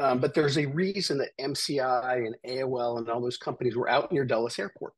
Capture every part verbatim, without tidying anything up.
Um, but there's a reason that M C I and A O L and all those companies were out near Dulles Airport.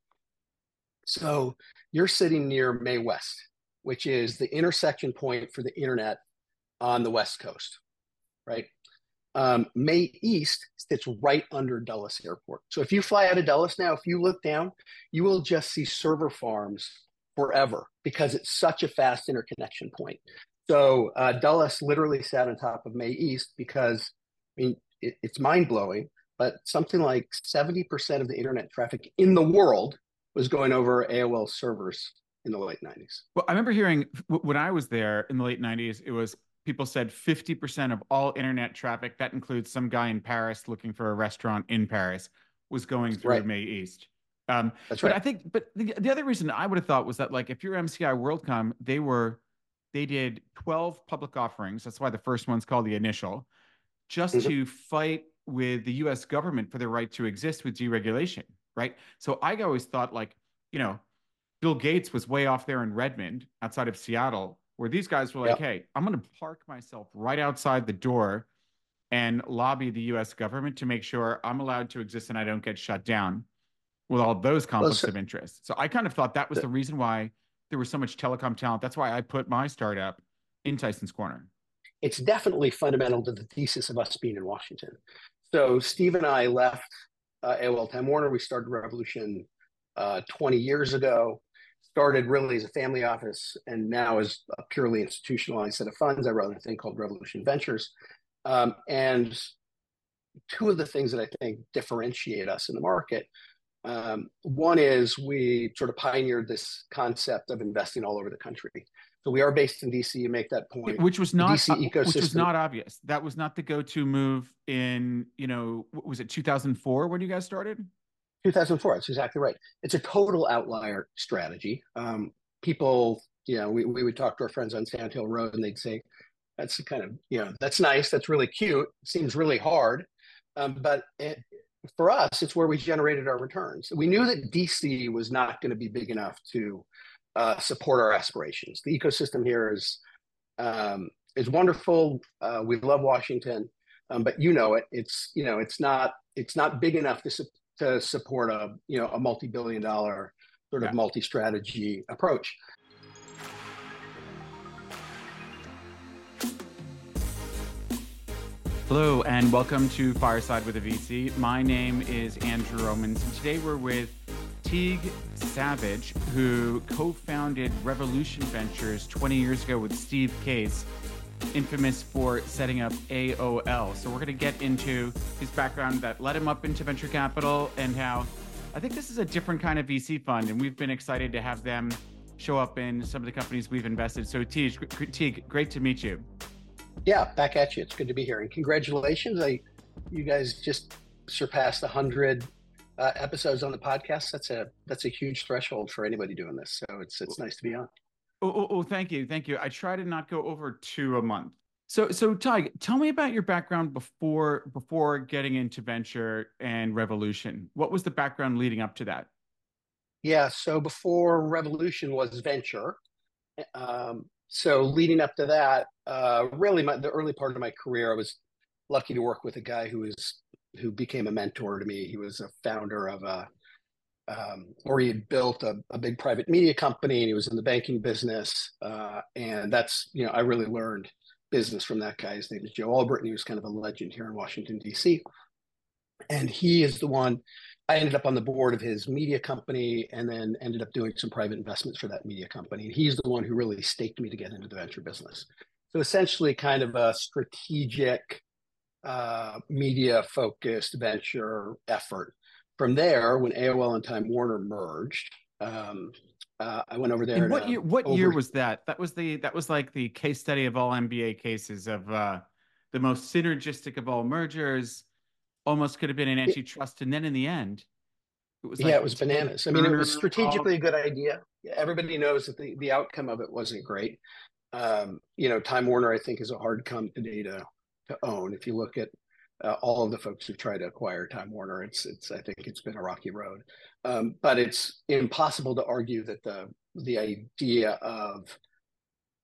So you're sitting near Mae West, which is the intersection point for the internet on the West Coast, right? Um, Mae East sits right under Dulles Airport. So if you fly out of Dulles now, if you look down, you will just see server farms forever because it's such a fast interconnection point. So uh, Dulles literally sat on top of Mae East because, I mean, it, it's mind blowing, but something like seventy percent of the internet traffic in the world was going over A O L servers in the late nineties. Well, I remember hearing when I was there in the late nineties, it was people said fifty percent of all internet traffic, that includes some guy in Paris looking for a restaurant in Paris, was going through Right. Mae East. Um, That's but right. I think, but the, the other reason I would have thought was that, like, if you're M C I WorldCom, they were, they did twelve public offerings. That's why the first one's called the initial, just Mhm. to fight with the U S government for their right to exist with deregulation, right? So I always thought, like, you know, Bill Gates was way off there in Redmond, outside of Seattle, where these guys were like, Yep. hey, I'm going to park myself right outside the door and lobby the U S government to make sure I'm allowed to exist and I don't get shut down with all those Well, conflicts so of interest. So I kind of thought that was the, the reason why there was so much telecom talent. That's why I put my startup in Tyson's Corner. it's definitely fundamental to the thesis of us being in Washington. So Steve and I left uh, A O L Time Warner. We started Revolution uh, twenty years ago. Started really as a family office, and now as a purely institutionalized set of funds. I run a thing called Revolution Ventures, um, and two of the things that I think differentiate us in the market. Um, one is we sort of pioneered this concept of investing all over the country. So we are based in D C. You make that point. Which was The not, uh, D C which was ecosystem. not obvious. That was not the go-to move in, you know, was it two thousand four when you guys started? two thousand four. That's exactly right. It's a total outlier strategy. Um, people, you know, we, we would talk to our friends on Sand Hill Road, and they'd say, "That's the kind of, you know, that's nice. That's really cute. It seems really hard." Um, but it, for us, it's where we generated our returns. We knew that D C was not going to be big enough to uh, support our aspirations. The ecosystem here is um, is wonderful. Uh, we love Washington, um, but you know it. It's you know it's not it's not big enough to su- to support a you know a multi billion dollar sort of Yeah. multi strategy approach. Hello, and welcome to Fireside with a V C. My name is Andrew Romans, and today we're with Teague Savage, who co-founded Revolution Ventures twenty years ago with Steve Case, infamous for setting up A O L. So we're going to get into his background that led him up into venture capital and how I think this is a different kind of V C fund, and we've been excited to have them show up in some of the companies we've invested. So Teague, Teague, great to meet you. Yeah, back at you. It's good to be here, and congratulations. I you guys just surpassed a hundred uh, episodes on the podcast. That's a that's a huge threshold for anybody doing this. So it's it's nice to be on. Oh, oh, oh, thank you, thank you. I try to not go over two a month. So, so Ty, tell me about your background before before getting into venture and Revolution. What was the background leading up to that? Yeah. So before Revolution was venture. Um, so leading up to that, uh, really my, the early part of my career, I was lucky to work with a guy who was who became a mentor to me. He was a founder of a, um, or he had built a, a big private media company, and he was in the banking business. Uh, and that's you know I really learned business from that guy. His name is Joe Albritton. He was kind of a legend here in Washington D C. And he is the one. I ended up on the board of his media company, and then ended up doing some private investments for that media company. And he's the one who really staked me to get into the venture business. So essentially, kind of a strategic, uh, media focused venture effort. From there, when A O L and Time Warner merged, um, uh, I went over there And what to year? What year over. was that? That was the that was like the case study of all M B A cases of uh, the most synergistic of all mergers. Almost could have been an antitrust, and then in the end, it was Yeah, like it was Ted bananas. I mean, it was Turner. All strategically a good idea. Everybody knows that the, the outcome of it wasn't great. Um, you know, Time Warner, I think, is a hard company to to own. If you look at uh, all of the folks who try to acquire Time Warner, it's it's I think it's been a rocky road. Um, but it's impossible to argue that the the idea of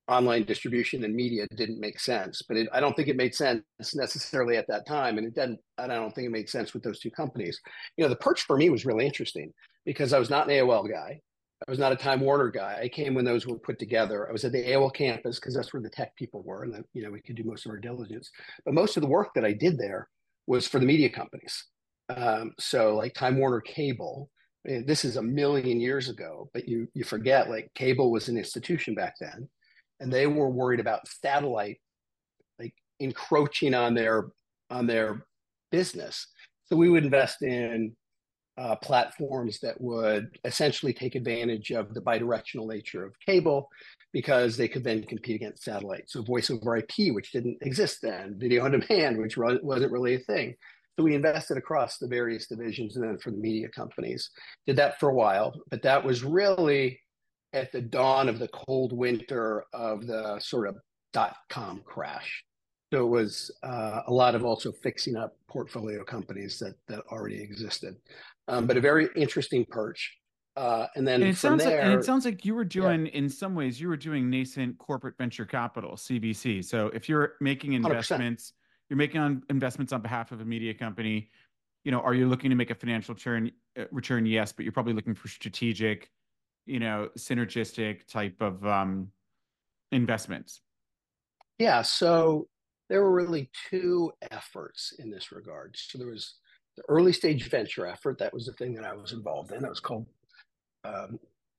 online distribution and media didn't make sense. But it, I don't think it made sense necessarily at that time, and it didn't. And I don't think it made sense with those two companies. You know, the perch for me was really interesting because I was not an A O L guy. I was not a Time Warner guy. I came when those were put together. I was at the A O L campus because that's where the tech people were, and then, you know, we could do most of our diligence. But most of the work that I did there was for the media companies. Um, so like Time Warner Cable. And this is a million years ago, but you you forget, like, cable was an institution back then, and they were worried about satellite like encroaching on their on their business. So we would invest in uh, platforms that would essentially take advantage of the bidirectional nature of cable because they could then compete against satellite. So voice over I P, which didn't exist then, video on demand, which wasn't really a thing. So we invested across the various divisions, and then for the media companies. Did that for a while, but that was really at the dawn of the cold winter of the sort of dot-com crash. So it was uh, a lot of also fixing up portfolio companies that that already existed. Um, but a very interesting perch. Uh, and then And it from sounds like, and it there, sounds like you were yeah, doing, in some ways, you were doing nascent corporate venture capital, C V C. So if you're making one hundred percent. investments, you're making on investments on behalf of a media company, you know, are you looking to make a financial return? Uh, return, yes, but you're probably looking for strategic, you know, synergistic type of um, investments. Yeah, so there were really two efforts in this regard. So there was the early stage venture effort. That was the thing that I was involved in. That was called um,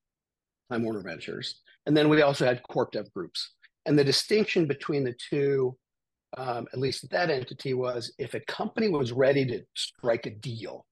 Time Warner Ventures. And then we also had corp dev groups. And the distinction between the two, um, at least at that entity, was if a company was ready to strike a deal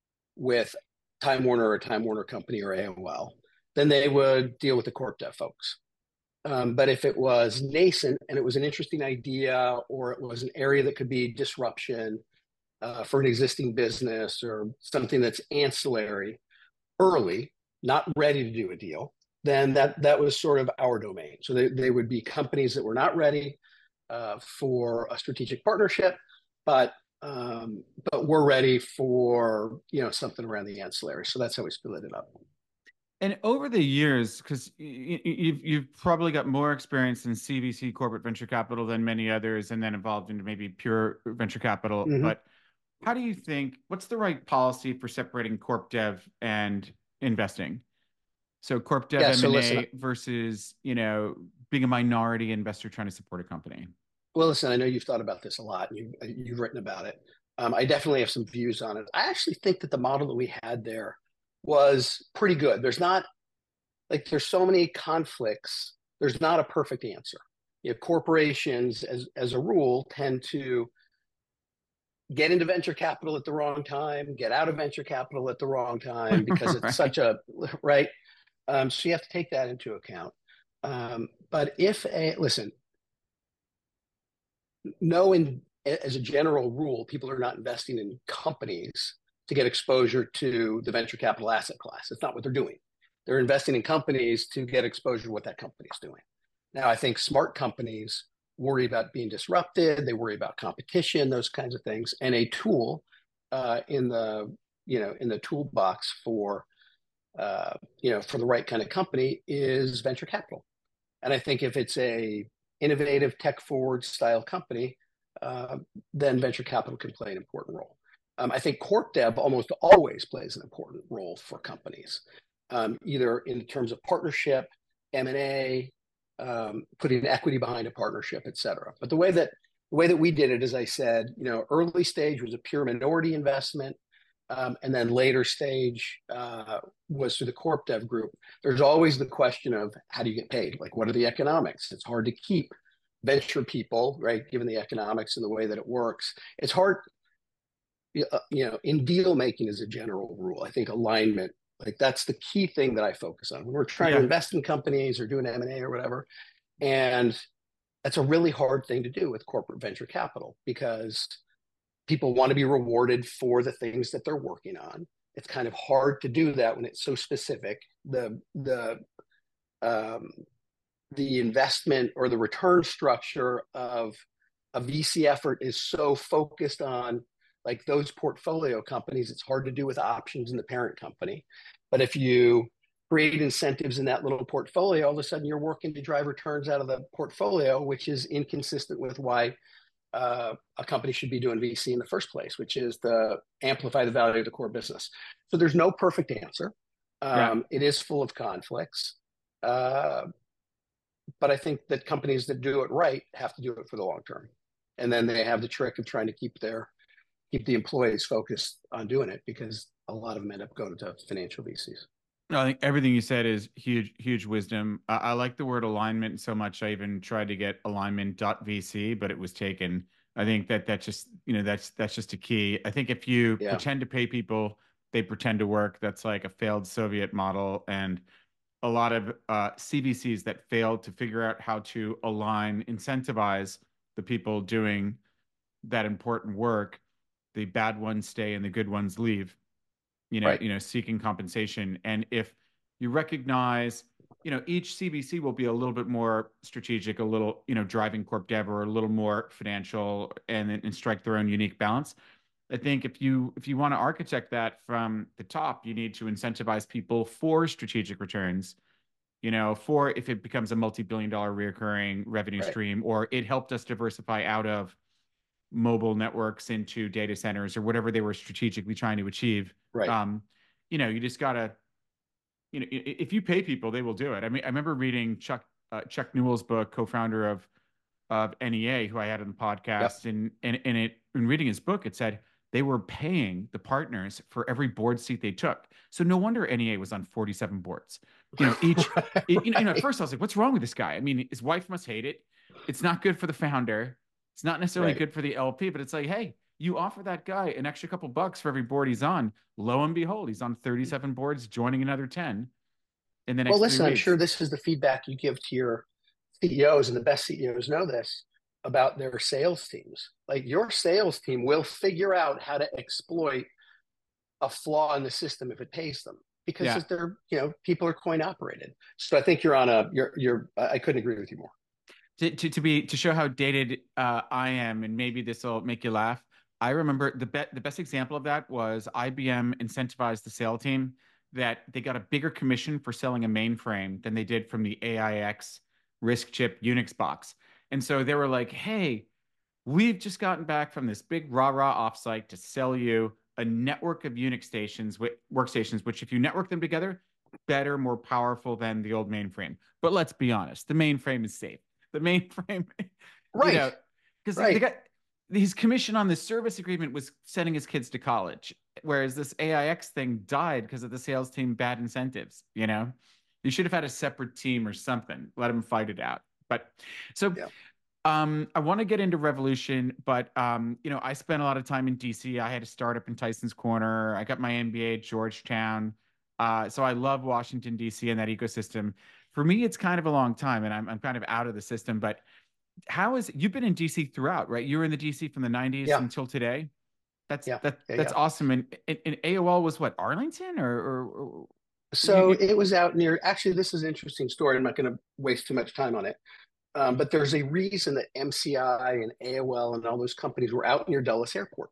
with Time Warner or Time Warner Company or A O L, then they would deal with the corp dev folks. Um, but if it was nascent and it was an interesting idea, or it was an area that could be disruption uh, for an existing business or something that's ancillary, early, not ready to do a deal, then that that was sort of our domain. So they, they would be companies that were not ready uh, for a strategic partnership, but um, but we're ready for, you know, something around the ancillary. So that's how we split it up. And over the years, because you've you've probably got more experience in C V C, corporate venture capital, than many others, and then evolved into maybe pure venture capital. Mm-hmm. But how do you think, what's the right policy for separating corp dev and investing? So corp dev Yeah. So listen, M and A versus, you know, being a minority investor trying to support a company. well, listen. I know you've thought about this a lot, and you've you've written about it. Um, I definitely have some views on it. I actually think that the model that we had there was pretty good. There's not like there's so many conflicts. There's not a perfect answer. You know, corporations, as as a rule, tend to get into venture capital at the wrong time, get out of venture capital at the wrong time because it's Right. such a right. Um, so you have to take that into account. Um, but if a listen, no, in as a general rule, people are not investing in companies to get exposure to the venture capital asset class. It's not what they're doing. They're investing in companies to get exposure to what that company is doing. Now, I think smart companies worry about being disrupted. They worry about competition, those kinds of things. And a tool uh, in the you know in the toolbox for uh, you know for the right kind of company is venture capital. And I think if it's a innovative, tech forward style company, uh, then venture capital can play an important role. Um, I think corp dev almost always plays an important role for companies, um, either in terms of partnership, M and A, um, putting equity behind a partnership, et cetera. But the way that the way that we did it, as I said, you know, early stage was a pure minority investment. Um, and then later stage uh, was through the corp dev group. There's always the question of how do you get paid? Like, what are the economics? It's hard to keep venture people, right? Given the economics and the way that it works, it's hard. You know, in deal making as a general rule, I think alignment, like that's the key thing that I focus on when we're trying to Yeah. invest in companies or doing M and A or whatever. And that's a really hard thing to do with corporate venture capital because people want to be rewarded for the things that they're working on. It's kind of hard to do that when it's so specific. The the um, the investment or the return structure of a V C effort is so focused on like those portfolio companies. It's hard to do with options in the parent company. But if you create incentives in that little portfolio, all of a sudden you're working to drive returns out of the portfolio, which is inconsistent with why uh, a company should be doing V C in the first place, which is to amplify the value of the core business. So there's no perfect answer. Yeah. Um, it is full of conflicts. Uh, but I think that companies that do it right have to do it for the long term. And then they have the trick of trying to keep their keep the employees focused on doing it, because a lot of them end up going to financial V Cs. No, I think everything you said is huge, huge wisdom. I, I like the word alignment so much. I even tried to get alignment dot V C, but it was taken. I think that that's just, you know, that's that's just a key. I think if you Yeah. pretend to pay people, they pretend to work. That's like a failed Soviet model. And a lot of uh, C V Cs that failed to figure out how to align, incentivize the people doing that important work. The bad ones stay and the good ones leave, you know, Right. you know, seeking compensation. And if you recognize, you know, each C V C will be a little bit more strategic, a little, you know, driving corp dev, or a little more financial, and and strike their own unique balance. I think if you if you want to architect that from the top, you need to incentivize people for strategic returns, you know, for if it becomes a multi-billion dollar recurring revenue Right. stream, or it helped us diversify out of mobile networks into data centers, or whatever they were strategically trying to achieve. Right. Um, you know, you just gotta, you know, if you pay people, they will do it. I mean, I remember reading Chuck uh, Chuck Newell's book, co-founder of of N E A, who I had on the Yep. podcast, and and and it in reading his book, it said they were paying the partners for every board seat they took. So no wonder N E A was on forty-seven boards. You know, each. right. You know, you know, at first I was like, "What's wrong with this guy?" I mean, his wife must hate it. It's not good for the founder. It's not necessarily Right. good for the L P, but it's like, hey, you offer that guy an extra couple bucks for every board he's on. Lo and behold, he's on thirty-seven boards, joining another ten in the Well, next three listen, I'm sure weeks. this is the feedback you give to your C E Os, and the best C E Os know this about their sales teams. Like, your sales team will figure out how to exploit a flaw in the system if it pays them, because Yeah. they're, you know, people are coin operated. So I think you're on a you're you're I couldn't agree with you more. To, to, to be to show how dated uh, I am, and maybe this will make you laugh. I remember the be- the best example of that was I B M incentivized the sale team that they got a bigger commission for selling a mainframe than they did from the A I X RISC chip Unix box. And so they were like, "Hey, we've just gotten back from this big rah rah offsite to sell you a network of Unix stations, workstations, which if you network them together, better, more powerful than the old mainframe. But let's be honest, the mainframe is safe. The mainframe, you Right. know, because they Right. got his commission on the service agreement was sending his kids to college, whereas this A I X thing died because of the sales team bad incentives. You know, you should have had a separate team or something. Let them fight it out. But so Yeah. um, I want to get into Revolution, but um, you know, I spent a lot of time in D C. I had a startup in Tyson's Corner. I got my M B A at Georgetown. Uh, so I love Washington, D C and that ecosystem. For me, it's kind of a long time, and I'm I'm kind of out of the system. But how is you've been in D C throughout, right? You were in the D C from the nineties Yeah. until today. That's Yeah. that Yeah. that's Yeah. awesome. And, and, and A O L was what, Arlington, or, or, or you, So you, it was out near. Actually, this is an interesting story. I'm not going to waste too much time on it. Um, but there's a reason that M C I and A O L and all those companies were out near Dulles Airport.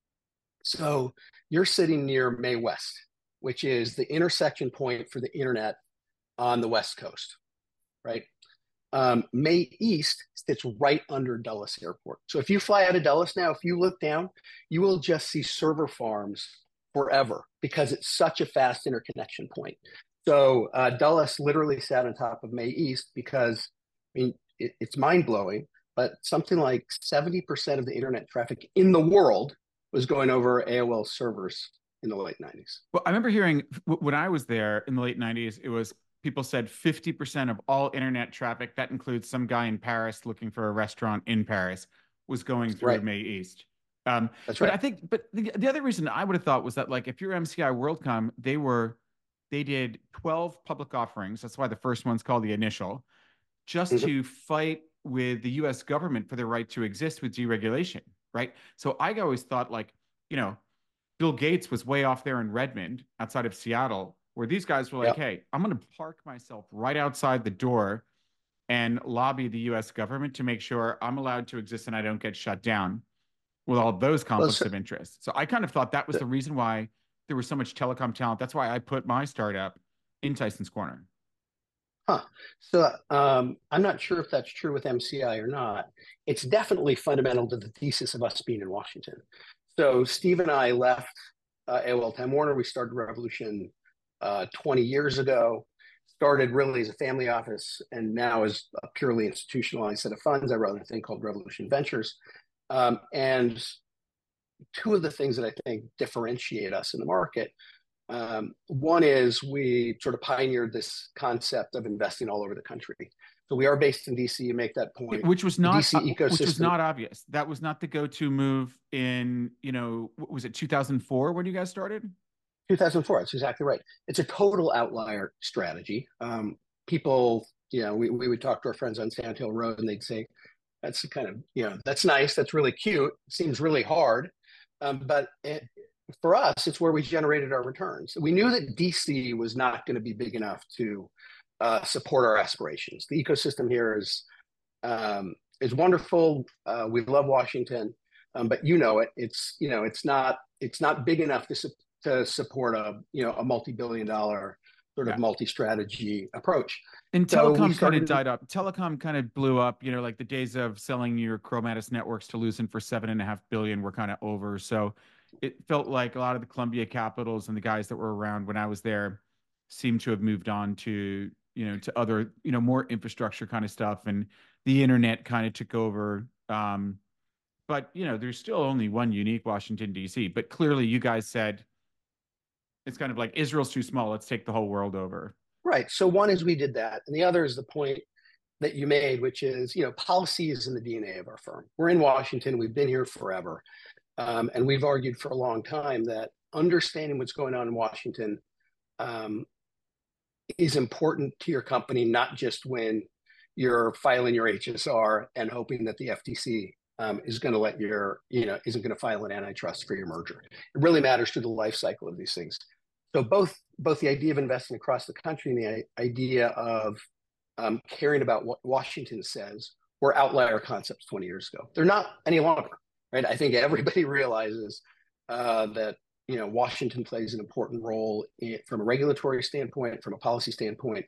So you're sitting near May West, which is the intersection point for the internet on the West Coast, right? Um, May East sits right under Dulles Airport. So if you fly out of Dulles now, if you look down, you will just see server farms forever, because it's such a fast interconnection point. So uh, Dulles literally sat on top of May East because, I mean, it, it's mind blowing, but something like seventy percent of the internet traffic in the world was going over A O L servers in the late nineties. Well, I remember hearing when I was there in the late nineties, it was people said fifty percent of all internet traffic, that includes some guy in Paris looking for a restaurant in Paris, was going through Right. May East. Um, That's but right. I think, but the, the other reason I would have thought was that, like, if you're M C I WorldCom, they were, they did twelve public offerings. That's why the first one's called the initial, just Mhm. to fight with the U S government for the right to exist with deregulation, right? So I always thought, like, you know, Bill Gates was way off there in Redmond, outside of Seattle, where these guys were like, Yep. hey, I'm going to park myself right outside the door and lobby the U S government to make sure I'm allowed to exist and I don't get shut down with all those Well, conflicts so, of interest. So I kind of thought that was the reason why there was so much telecom talent. That's why I put my startup in Tyson's Corner. Huh. So um, I'm not sure if that's true with M C I or not. It's definitely fundamental to the thesis of us being in Washington. So Steve and I left uh, A O L Time Warner. We started Revolution uh, twenty years ago. Started really as a family office, and now as a purely institutionalized set of funds. I run a thing called Revolution Ventures. Um, and two of the things that I think differentiate us in the market. Um, one is we sort of pioneered this concept of investing all over the country. So we are based in D C. You make that point. Which was The not, uh, D C which was ecosystem. not obvious. That was not the go-to move in, you know, what was it two thousand four when you guys started? two thousand four. That's exactly right. It's a total outlier strategy. Um, people, you know, we, we would talk to our friends on Sand Hill Road, and they'd say, "That's the kind of, you know, that's nice. That's really cute. It seems really hard." Um, but it, for us, it's where we generated our returns. We knew that D C was not going to be big enough to uh, support our aspirations. The ecosystem here is um, is wonderful. Uh, we love Washington, um, but you know it. It's you know it's not it's not big enough to su- to support a you know a multi-billion dollar sort of Yeah. multi-strategy approach. And So we telecom kind of started. died up. Telecom kind of blew up. You know, like the days of selling your Chromatis networks to Lucent for seven and a half billion were kind of over. So it felt like a lot of the Columbia Capitals and the guys that were around when I was there seemed to have moved on to, you know, to other, you know, more infrastructure kind of stuff. And the internet kind of took over. Um, but, you know, there's still only one unique Washington, D C. But clearly you guys said it's kind of like Israel's too small. Let's take the whole world over. Right. So one is we did that, and the other is the point that you made, which is you know policy is in the D N A of our firm. We're in Washington. We've been here forever, um, and we've argued for a long time that understanding what's going on in Washington um, is important to your company, not just when you're filing your H S R and hoping that the F T C um, is going to let your, you know, isn't going to file an antitrust for your merger. It really matters to the life cycle of these things. So both both the idea of investing across the country and the idea of um, caring about what Washington says were outlier concepts twenty years ago. They're not any longer, right? I think everybody realizes uh, that you know Washington plays an important role in, from a regulatory standpoint, from a policy standpoint,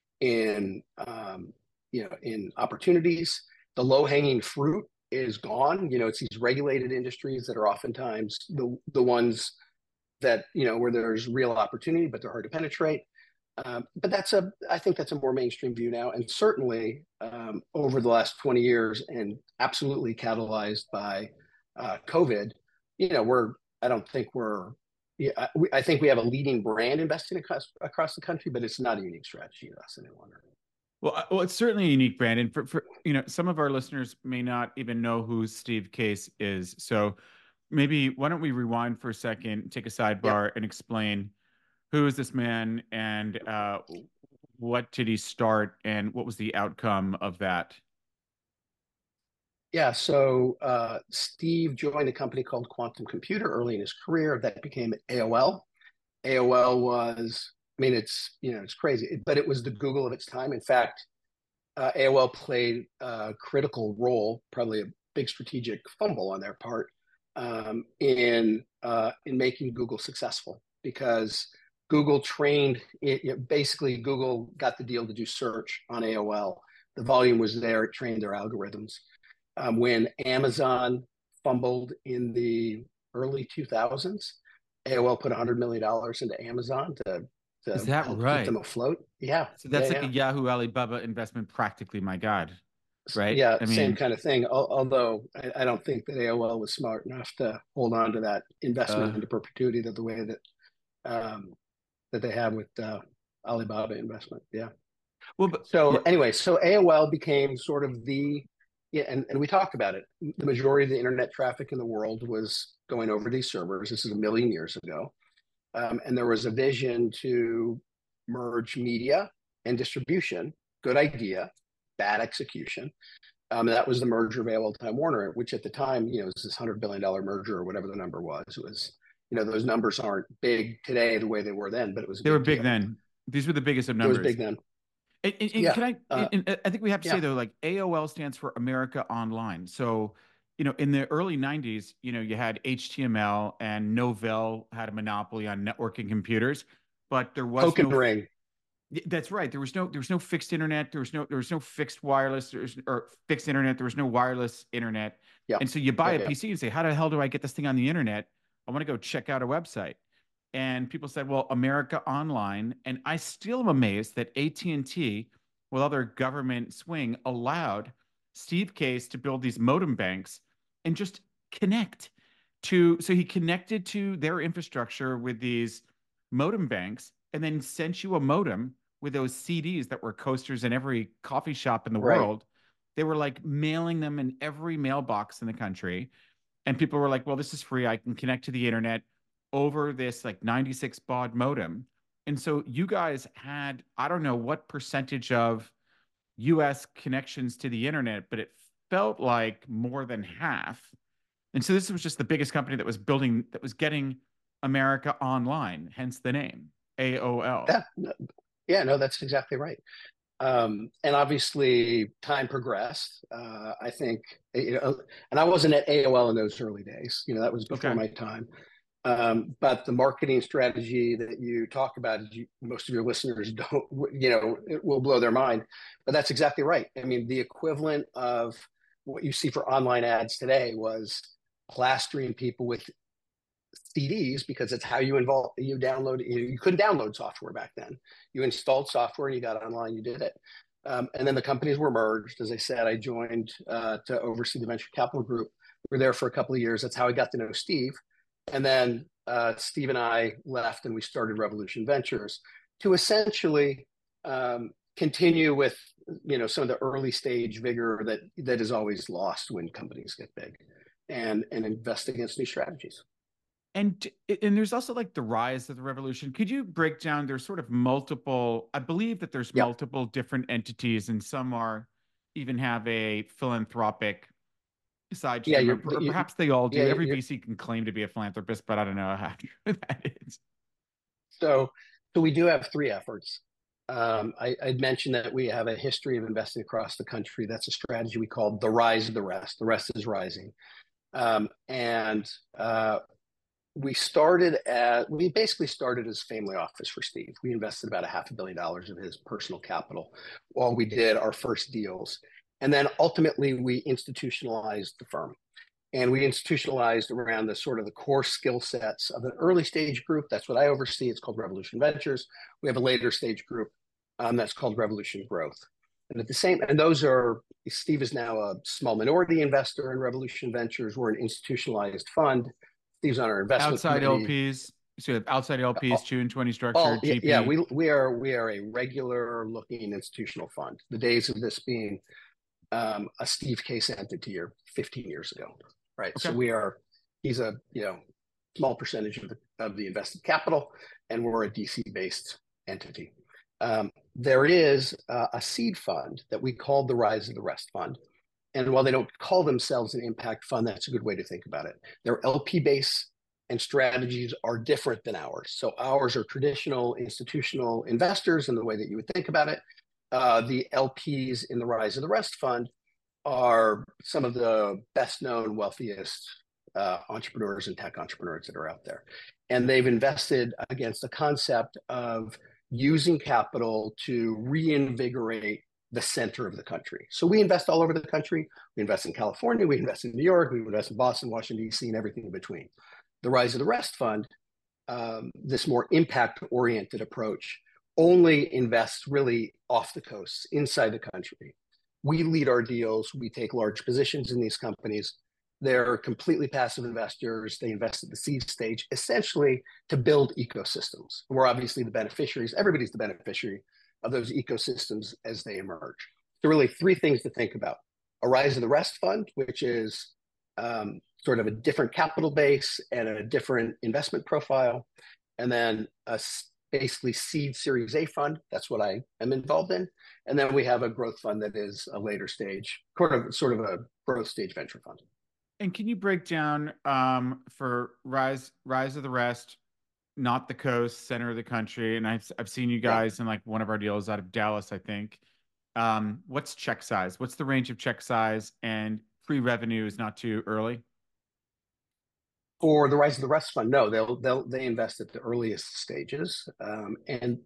in um, you know in opportunities. The low hanging fruit is gone. You know, it's these regulated industries that are oftentimes the the ones that you know where there's real opportunity, but they're hard to penetrate. Um, but that's a, I think that's a more mainstream view now, and certainly um, over the last twenty years, and absolutely catalyzed by uh, COVID. You know, we're, I don't think we're, yeah, I, we, I think we have a leading brand investing across across the country, but it's not a unique strategy to us any longer. Well, uh, well, it's certainly a unique brand, and for, for you know, some of our listeners may not even know who Steve Case is. So maybe why don't we rewind for a second, take a Yeah, sidebar, and explain who is this man and uh, what did he start and what was the outcome of that? yeah. So uh, Steve joined a company called Quantum Computer early in his career. That became A O L. A O L was, I mean, it's you know, it's crazy, but it was the Google of its time. In fact, uh, A O L played a critical role, probably a big strategic fumble on their part, um, in uh, in making Google successful because Google trained it, you know, basically Google got the deal to do search on A O L. The volume was there; it trained their algorithms. Um, when Amazon fumbled in the early two thousands, A O L put one hundred million dollars into Amazon to Is to that help keep right? them afloat. Yeah, So yeah, that's like a yeah. Yahoo Alibaba investment, practically. My God, right? Yeah, I same mean, kind of thing. Although I, I don't think that A O L was smart enough to hold on to that investment uh, into perpetuity the, the way that um, that they have with uh, Alibaba investment. Yeah. well, but So yeah, anyway, so A O L became sort of the yeah, and, and we talked about it. The majority of the internet traffic in the world was going over these servers. This is a million years ago, um, and there was a vision to merge media and distribution. Good idea, bad execution. Um, that was the merger of A O L Time Warner, which at the time, you know, was this hundred billion dollar merger or whatever the number was. It was, you know, those numbers aren't big today the way they were then, but it was a they were big big deal. then. These were the biggest of It was numbers. big then. And, and- and Yeah. can I? Uh, And, and I think we have to say yeah. though, like A O L stands for America Online. So, you know, in the early nineties, you know, you had H T M L and Novell had a monopoly on networking computers, but there was Poke and no ring. Y- That's right. There was no there was no fixed internet. There was no there was no fixed wireless. There was, or fixed internet. There was no wireless internet. Yeah, And so you buy yeah, a yeah. P C and say, "How the hell do I get this thing on the internet? I want to go check out a website." And people said, "Well, America Online." And I still am amazed that A T and T, with other government swing, allowed Steve Case to build these modem banks and just connect to. So he connected to their infrastructure with these modem banks, and then sent you a modem with those C Ds that were coasters in every coffee shop in the Right. world. They were like mailing them in every mailbox in the country. And people were like, well, this is free. I can connect to the internet over this like ninety-six baud modem. And so you guys had, I don't know what percentage of U S connections to the internet, but it felt like more than half. And so this was just the biggest company that was building, that was getting America Online, hence the name A O L. Yeah, no, yeah, no, that's exactly right. Um, and obviously, time progressed. Uh, I think, you know, and I wasn't at A O L in those early days. You know, that was before Okay. my time. Um, but the marketing strategy that you talk about, you, most of your listeners don't, you know, it will blow their mind. But that's exactly right. I mean, the equivalent of what you see for online ads today was plastering people with C Ds because it's how you involve you download you, you couldn't download software back then. You installed software and you got online, you did it. Um, and then the companies were merged. As I said, I joined uh, to oversee the venture capital group. We were there for a couple of years. That's how I got to know Steve. And then uh, Steve and I left and we started Revolution Ventures to essentially um, continue with you know some of the early stage vigor that that is always lost when companies get big, and and invest against new strategies. And and there's also like the rise of the revolution. Could you break down? There's sort of multiple. I believe that there's Yeah, multiple different entities, and some are even have a philanthropic side to yeah, them, you're, or, or you, perhaps they all do. yeah, Every you're, V C can claim to be a philanthropist, but I don't know how true that is. so so we do have three efforts. Um, I, I'd mentioned that we have a history of investing across the country. That's a strategy we call the rise of the rest. The rest is rising, um, and uh, we started at we basically started as family office for Steve. We invested about a half a billion dollars of his personal capital while we did our first deals, and then ultimately we institutionalized the firm. And we institutionalized around the sort of the core skill sets of an early stage group. That's what I oversee. It's called Revolution Ventures. We have a later stage group um, that's called Revolution Growth. And at the same, and those are Steve is now a small minority investor in Revolution Ventures. We're an institutionalized fund. Steve's on our investment Outside committee. L Ps, so you have outside L Ps, All, two and twenty all structure, yeah, G P. we we are we are a regular looking institutional fund. The days of this being um, a Steve Case entity or fifteen years ago, right? So Okay. we are, he's a, you know, small percentage of the, of the invested capital, and we're a D C based entity. Um, there is uh, a seed fund that we call the Rise of the Rest Fund. And while they don't call themselves an impact fund, that's a good way to think about it. Their L P base and strategies are different than ours. So ours are traditional institutional investors in the way that you would think about it. Uh, the L Ps in the Rise of the Rest Fund are some of the best known, wealthiest uh, entrepreneurs and tech entrepreneurs that are out there. And they've invested against a concept of using capital to reinvigorate the center of the country. So we invest all over the country. We invest in California, we invest in New York, we invest in Boston, Washington, D C, and everything in between. The Rise of the Rest Fund, um, this more impact oriented approach, only invests really off the coast, inside the country. We lead our deals, we take large positions in these companies. They're completely passive investors. They invest at the seed stage, essentially to build ecosystems. We're obviously the beneficiaries. Everybody's the beneficiary of those ecosystems as they emerge. So really three things to think about. A Rise of the Rest Fund, which is um, sort of a different capital base and a different investment profile. And then a basically seed Series A fund. That's what I am involved in. And then we have a growth fund that is a later stage, sort of, sort of a growth stage venture fund. And can you break down um, for Rise Rise of the Rest, not the coast, center of the country? And I've I've seen you Yeah. guys in like one of our deals out of Dallas, I think. Um, what's check size? What's the range of check size? And pre-revenue is not too early. For the Rise of the Rest Fund, no, they'll they'll they invest at the earliest stages, um, and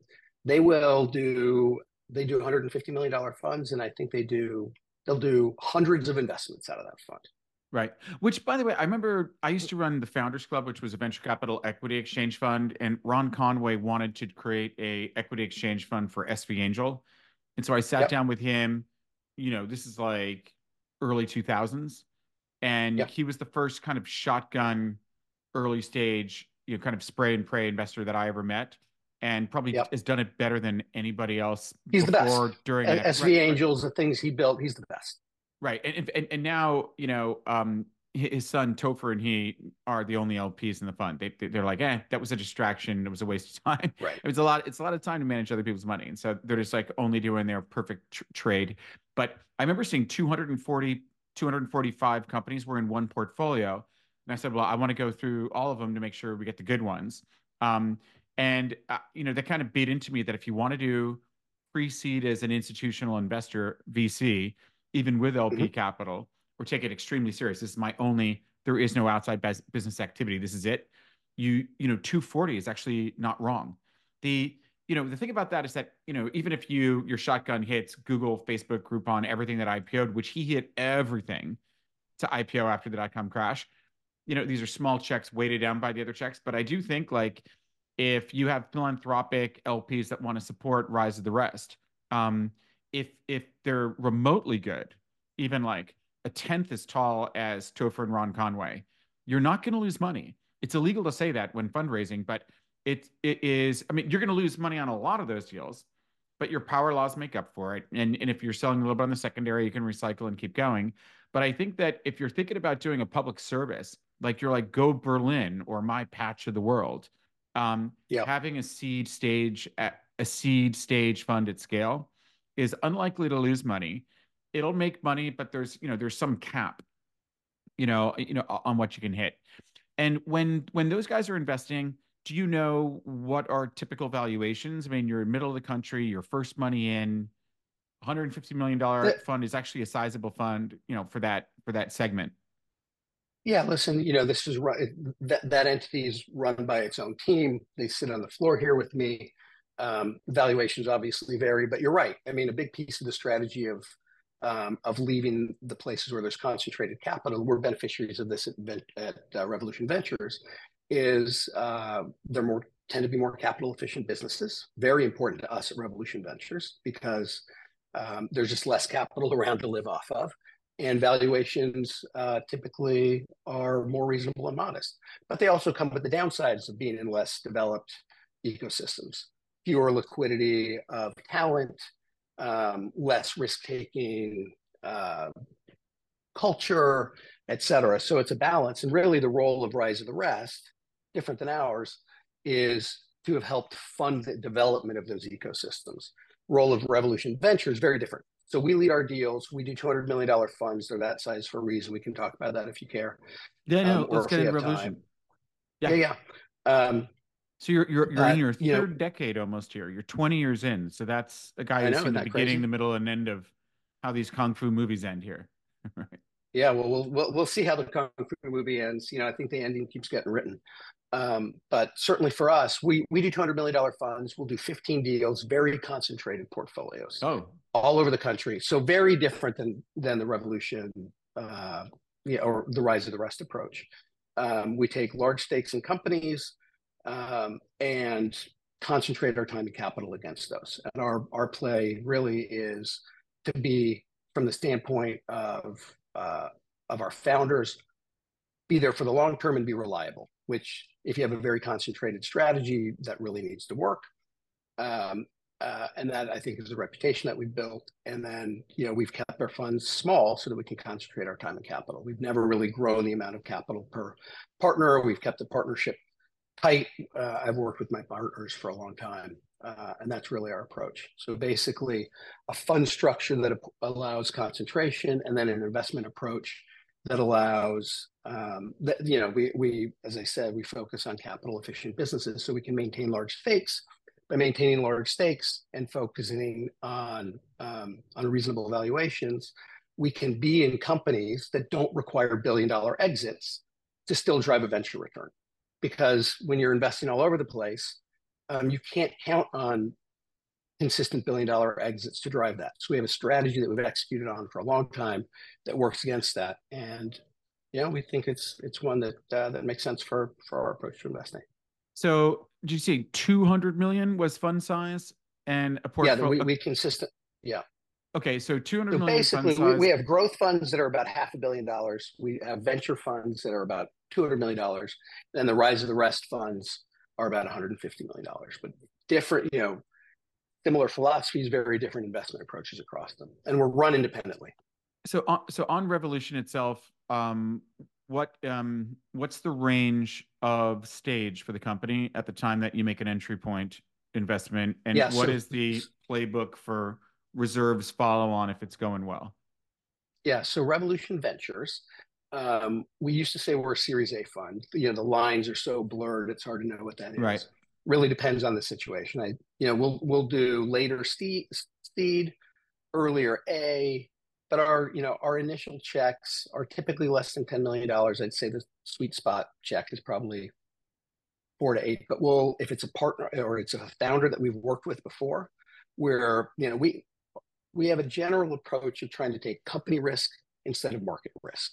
They will do they do one hundred fifty million dollar funds, and I think they do they'll do hundreds of investments out of that fund. Right. Which, by the way, I remember I used to run the Founders Club, which was a venture capital equity exchange fund, and Ron Conway wanted to create a equity exchange fund for S V Angel. And so I sat Yep. down with him, you know, this is like early two thousands, and Yep. he was the first kind of shotgun early stage, you know, kind of spray and pray investor that I ever met, and probably Yep. has done it better than anybody else He's the best. before, during, and after. S V Right, right. Angels, the things he built, he's the best. Right. And, and and now, you know, um, his son Topher and he are the only L Ps in the fund. They they're like, eh, that was a distraction. It was a waste of time. Right. It was a lot. It's a lot of time to manage other people's money, and so they're just like only doing their perfect tr trade. But I remember seeing two hundred forty, two hundred forty-five companies were in one portfolio, and I said, well, I want to go through all of them to make sure we get the good ones. Um, and uh, you know, that kind of bit into me that if you want to do pre-seed as an institutional investor, V C, even with L P Mm-hmm. capital, or take it extremely serious. This is my only, there is no outside business activity. This is it. You, you know, two forty is actually not wrong. The, you know, the thing about that is that, you know, even if you, your shotgun hits Google, Facebook, Groupon, everything that I P O'd, which he hit everything to I P O after the dot-com crash, you know, these are small checks weighted down by the other checks. But I do think like if you have philanthropic L Ps that want to support Rise of the Rest, um, if if they're remotely good, even like a tenth as tall as Topher and Ron Conway, you're not going to lose money. It's illegal to say that when fundraising, but it it is. I mean, you're going to lose money on a lot of those deals, but your power laws make up for it. And and if you're selling a little bit on the secondary, you can recycle and keep going. But I think that if you're thinking about doing a public service, like you're like Go Berlin or My Patch of the World, um, Yeah. having a seed stage at a seed stage fund at scale is unlikely to lose money. It'll make money, but there's, you know, there's some cap, you know, you know, on what you can hit. And when when those guys are investing, do you know what are typical valuations? I mean, you're in the middle of the country, your first money in, one hundred fifty million dollars The, fund is actually a sizable fund, you know, for that for that segment. yeah, listen, you know, this is right. That that entity is run by its own team. They sit on the floor here with me. Um, valuations obviously vary, but you're right. I mean, a big piece of the strategy of um, of leaving the places where there's concentrated capital, we're beneficiaries of this at, at uh, Revolution Ventures, is uh, they're more tend to be more capital efficient businesses. Very important to us at Revolution Ventures because um, there's just less capital around to live off of. And valuations uh, typically are more reasonable and modest. But they also come with the downsides of being in less developed ecosystems, fewer liquidity of talent, um, less risk-taking uh, culture, et cetera. So it's a balance. And really the role of Rise of the Rest, different than ours, is to have helped fund the development of those ecosystems. Role of Revolution Ventures, very different. So we lead our deals. We do two hundred million dollars funds. They're that size for a reason. We can talk about that if you care. Yeah, no, um, let's get into Revolution. Time. Yeah, yeah. yeah. Um, so you're you're you're uh, in your third you know, decade almost here. You're twenty years in. So that's a guy who's know, seen the beginning, crazy? the middle, and end of how these kung fu movies end here. Right. Yeah, well, we'll we'll we'll see how the kung fu movie ends. You know, I think the ending keeps getting written. Um, but certainly for us, we we do two hundred million dollars funds. We'll do fifteen deals, very concentrated portfolios. Oh. All over the country. So very different than than the Revolution, uh, yeah, or the Rise of the Rest approach. Um, we take large stakes in companies um, and concentrate our time and capital against those. And our our play really is to be, from the standpoint of uh, of our founders, be there for the long term and be reliable. Which, if you have a very concentrated strategy, that really needs to work. Um, Uh, and that, I think, is a reputation that we've built. And then, you know, we've kept our funds small so that we can concentrate our time and capital. We've never really grown the amount of capital per partner. We've kept the partnership tight. Uh, I've worked with my partners for a long time, uh, and that's really our approach. So basically, a fund structure that allows concentration, and then an investment approach that allows, um, that, you know, we, we, as I said, we focus on capital efficient businesses so we can maintain large stakes. By maintaining large stakes and focusing on um, on reasonable valuations, we can be in companies that don't require billion dollar exits to still drive a venture return. Because when you're investing all over the place, um, you can't count on consistent billion dollar exits to drive that. So we have a strategy that we've executed on for a long time that works against that. And you know, we think it's it's one that uh, that makes sense for for our approach to investing. So did you say two hundred million was fund size and a Yeah, we portfolio? we consistent. Yeah. Okay, so two hundred So million fund basically, we, we size. have growth funds that are about half a billion dollars. We have venture funds that are about two hundred million dollars. And the rise of the rest funds are about one hundred fifty million dollars. But different, you know, similar philosophies, very different investment approaches across them. And we're run independently. So on, so on Revolution itself, um, what um, what's the range of stage for the company at the time that you make an entry point investment, and Yeah. what So is the playbook for reserves follow on if it's going well? yeah. So Revolution Ventures. Um, we used to say we're a Series A fund. You know, the lines are so blurred; it's hard to know what that Right. is. Really depends on the situation. I, you know, we'll we'll do later seed, seed earlier A, but our, you know, our initial checks are typically less than ten million dollars. I'd say the sweet spot check is probably four to eight, but we'll, if it's a partner or it's a founder that we've worked with before, where, you know, we, we have a general approach of trying to take company risk instead of market risk.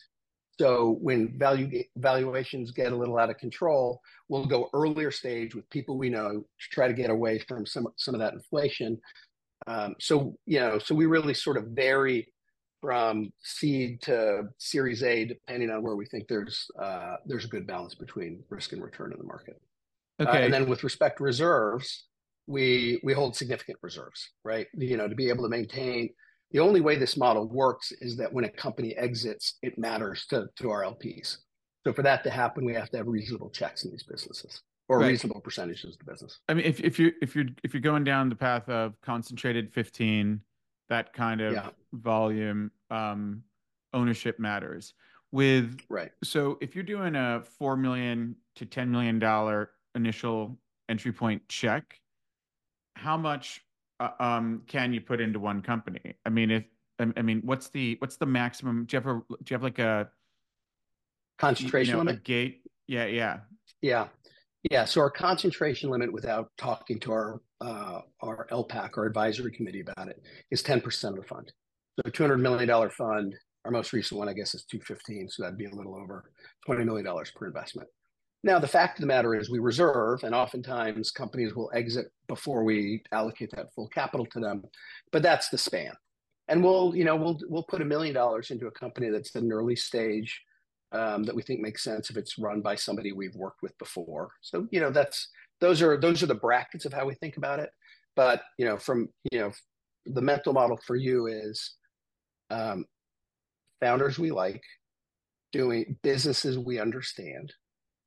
So when value valuations get a little out of control, we'll go earlier stage with people we know to try to get away from some some of that inflation. Um, so, you know, so we really sort of vary from seed to Series A, depending on where we think there's uh, there's a good balance between risk and return in the market. Uh, and Okay. then with respect to reserves, we we hold significant reserves, right? You know, to be able to maintain. The only way this model works is that when a company exits, it matters to to our L Ps. So for that to happen, we have to have reasonable checks in these businesses or Right. reasonable percentages of the business. I mean, if if you if you're if you're going down the path of concentrated fifteen, that kind of Yeah, volume, um, ownership matters. With right. so if you're doing a four million to ten million dollar initial entry point check, how much uh, um can you put into one company? I mean, if I, I mean, what's the what's the maximum? Do you have a do you have like a you, you Concentration know a limit. gate? Yeah, yeah. Yeah. Yeah. So our concentration limit, without talking to our uh, our L PAC, our advisory committee about it, is ten percent of the fund. So a two hundred million dollars fund, our most recent one, I guess, is two fifteen. So that'd be a little over twenty million dollars per investment. Now, the fact of the matter is we reserve, and oftentimes companies will exit before we allocate that full capital to them. But that's the span. And we'll, you know, we'll we'll put a million dollars into a company that's at an early stage, um, that we think makes sense if it's run by somebody we've worked with before. So, you know, that's those are those are the brackets of how we think about it. But, you know, from, you know, the mental model for you is um, founders we like, doing businesses we understand,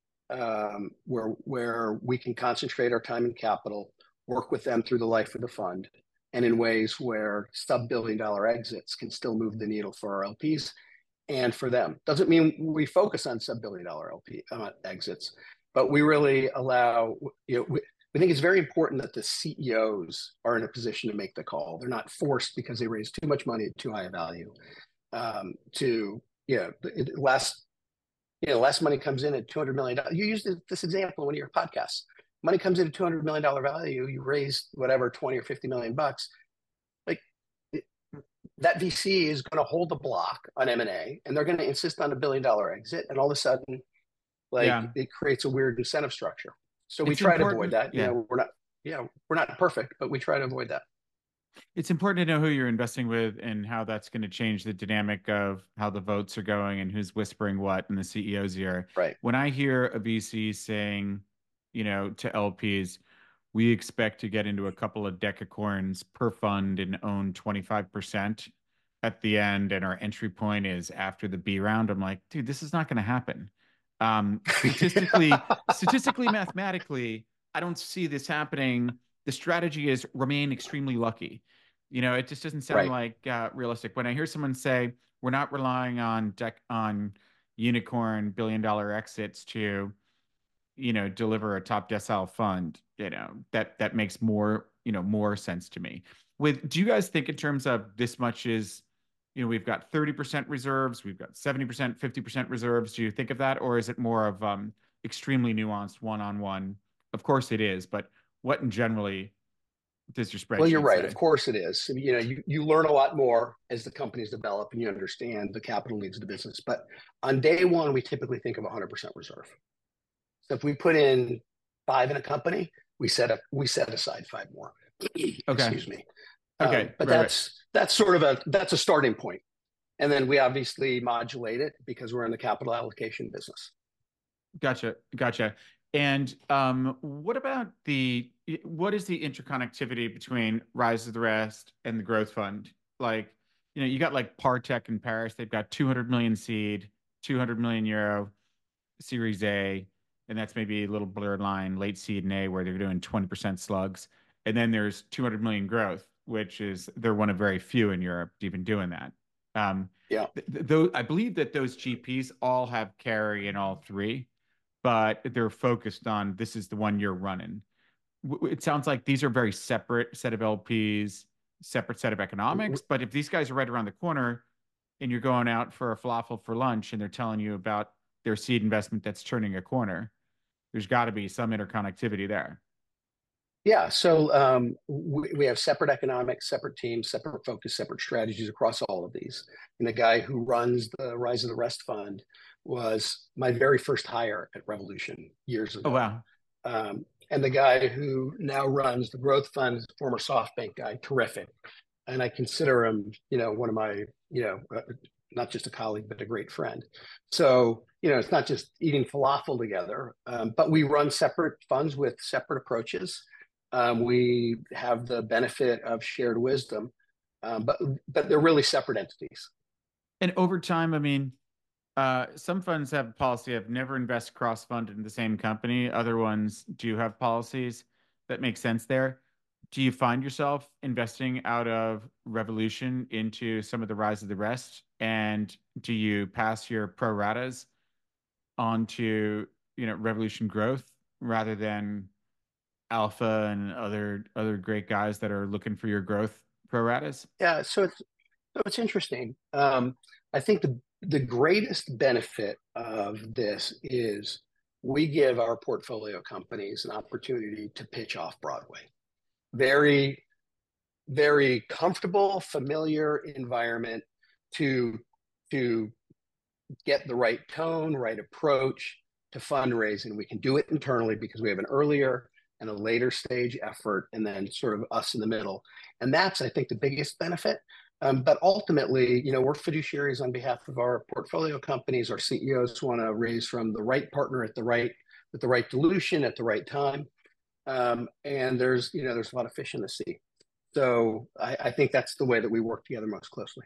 um, where where we can concentrate our time and capital, work with them through the life of the fund, and in ways where sub billion dollar exits can still move the needle for our L Ps and for them. Doesn't mean we focus on sub billion dollar L P uh, exits, but we really allow. You know, we, we think it's very important that the C E Os are in a position to make the call. They're not forced because they raise too much money at too high a value um, to, you know, it, last you know, less money comes in at two hundred million dollars. You used this example in one of your podcasts. Money comes in at two hundred million dollars value. You raise whatever, twenty or fifty million bucks. Like it, that V C is going to hold the block on M and A, and they're going to insist on a billion dollar exit. And all of a sudden, like Yeah. it creates a weird incentive structure. So we It's try to avoid important. that. You Yeah. know, we're not, yeah, we're not perfect, but we try to avoid that. It's important to know who you're investing with and how that's going to change the dynamic of how the votes are going and who's whispering what in the C E O's ear. Right. When I hear a V C saying, you know, to L Ps, we expect to get into a couple of decacorns per fund and own twenty-five percent at the end, and our entry point is after the B round, I'm like, dude, this is not going to happen. Um, statistically, statistically, mathematically, I don't see this happening. The strategy is remain extremely lucky. You know, it just doesn't sound Right. like uh, realistic. When I hear someone say we're not relying on deck on unicorn billion dollar exits to, you know, deliver a top decile fund, you know, that that makes more, you know, more sense to me. With do you guys think in terms of this much is, you know, we've got thirty percent reserves, we've got seventy percent, fifty percent reserves. Do you think of that, or is it more of um extremely nuanced one-on-one? Of course it is, but what in generally does your Well, you're spreadsheet right. Of say? course it is. You know, you, you learn a lot more as the companies develop and you understand the capital needs of the business. But on day one, we typically think of one hundred percent reserve. So if we put in five in a company, we set up we set aside five more. Okay. Excuse me. Um, Okay. but Right. Right. that's that's sort of a that's a starting point. And then we obviously modulate it because we're in the capital allocation business. Gotcha. Gotcha. And um, what about the what is the interconnectivity between Rise of the Rest and the Growth Fund? Like, you know, you got like Partech in Paris, they've got two hundred million seed, two hundred million euro Series A, and that's maybe a little blurred line, late seed and A, where they're doing twenty percent slugs. And then there's two hundred million growth, which is they're one of very few in Europe even doing that. Um, Yeah. th th those, I believe that those G Ps all have carry in all three, but they're focused on this is the one you're running. It sounds like these are very separate set of L Ps, separate set of economics. But if these guys are right around the corner and you're going out for a falafel for lunch and they're telling you about their seed investment that's turning a corner, there's got to be some interconnectivity there. Yeah, so um, we, we have separate economics, separate teams, separate focus, separate strategies across all of these. And the guy who runs the Rise of the Rest Fund was my very first hire at Revolution years Oh, ago. wow. Um, and the guy who now runs the Growth Fund is a former SoftBank guy, terrific. And I consider him, you know, one of my, you know, uh, not just a colleague, but a great friend. So, you know, it's not just eating falafel together, um, but we run separate funds with separate approaches. Um, we have the benefit of shared wisdom, um, but but they're really separate entities. And over time, I mean, uh, some funds have a policy of never invest cross-funded in the same company. Other ones do have policies that make sense there. Do you find yourself investing out of Revolution into some of the Rise of the Rest? And do you pass your pro ratas onto, you know, Revolution Growth rather than Alpha and other other great guys that are looking for your growth pro ratas? Yeah, so it's so it's interesting. Um, I think the the greatest benefit of this is we give our portfolio companies an opportunity to pitch off Broadway. Very, very comfortable, familiar environment to to get the right tone, right approach to fundraising. We can do it internally because we have an earlier and a later stage effort, and then sort of us in the middle. And that's, I think, the biggest benefit. Um, but ultimately, you know, we're fiduciaries on behalf of our portfolio companies. Our C E Os want to raise from the right partner at the right with the right dilution at the right time. Um, and there's, you know, there's a lot of fish in the sea. So I, I think that's the way that we work together most closely.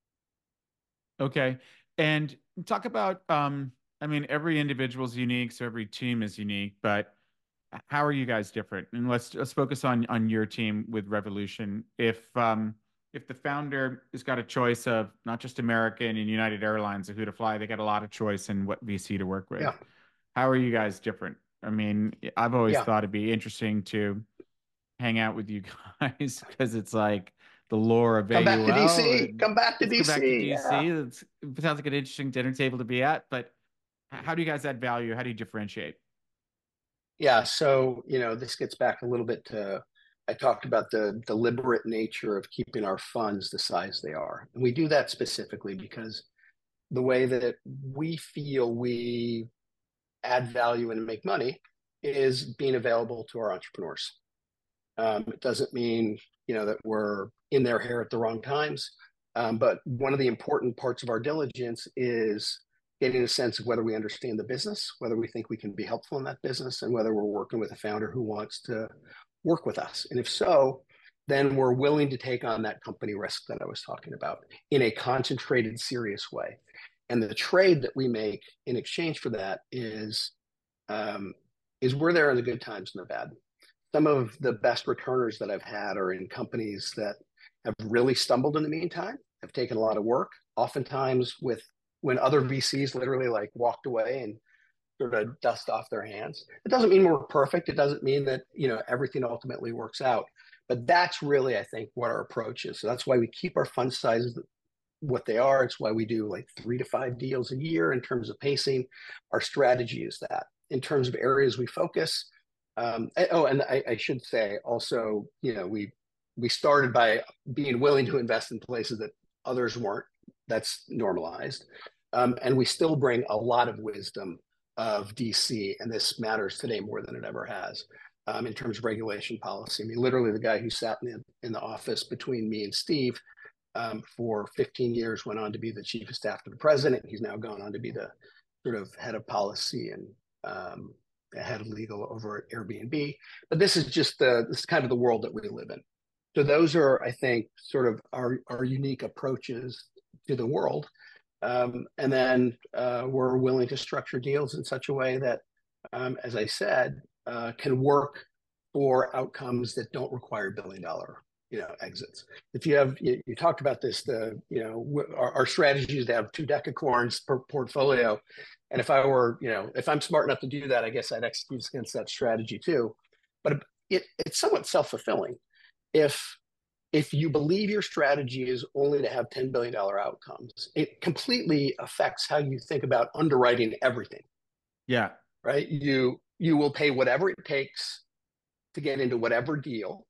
Okay. And talk about, um, I mean, every individual is unique, so every team is unique, but how are you guys different? And let's let's focus on on your team with Revolution. If um if the founder has got a choice of not just American and United Airlines of who to fly, they got a lot of choice in what V C to work with. Yeah. How are you guys different? I mean, I've always Yeah. thought it'd be interesting to hang out with you guys because it's like the lore of Come back to A U L D C. and Come back to let's go back to D C. Yeah. D C. It's, it sounds like an interesting dinner table to be at, but how do you guys add value? How do you differentiate? Yeah, so you know, this gets back a little bit to I talked about the deliberate nature of keeping our funds the size they are. And we do that specifically because the way that we feel we add value and make money is being available to our entrepreneurs. Um, it doesn't mean, you know, that we're in their hair at the wrong times. Um, but one of the important parts of our diligence is getting a sense of whether we understand the business, whether we think we can be helpful in that business, and whether we're working with a founder who wants to work with us. And if so, then we're willing to take on that company risk that I was talking about in a concentrated, serious way. And the trade that we make in exchange for that is um, is we're there in the good times and the bad. Some of the best returners that I've had are in companies that have really stumbled in the meantime, have taken a lot of work, oftentimes with when other V Cs literally like walked away and sort of dust off their hands. It doesn't mean we're perfect. It doesn't mean that, you know, everything ultimately works out. But that's really, I think, what our approach is. So that's why we keep our fund sizes what they are. It's why we do like three to five deals a year in terms of pacing. Our strategy is that. In terms of areas we focus, Um, and- oh, and I, I should say also, you know, we we started by being willing to invest in places that others weren't. That's normalized, um, and we still bring a lot of wisdom of D C, and this matters today more than it ever has um, in terms of regulation policy. I mean, literally, the guy who sat in the, in the office between me and Steve um, for fifteen years went on to be the chief of staff to the president. He's now gone on to be the sort of head of policy and um, head of legal over at Airbnb. But this is just the this is kind of the world that we live in. So those are, I think, sort of our our unique approaches to the world. Um, and then uh, we're willing to structure deals in such a way that, um, as I said, uh, can work for outcomes that don't require billion dollar you know exits. If you have you, you talked about this, the you know our, our strategy is to have two decacorns per portfolio, and if I were you know if I'm smart enough to do that, I guess I'd execute against that strategy too. But it, it's somewhat self-fulfilling. If if you believe your strategy is only to have ten billion dollar outcomes, it completely affects how you think about underwriting everything. Yeah. Right? You you will pay whatever it takes to get into whatever deal,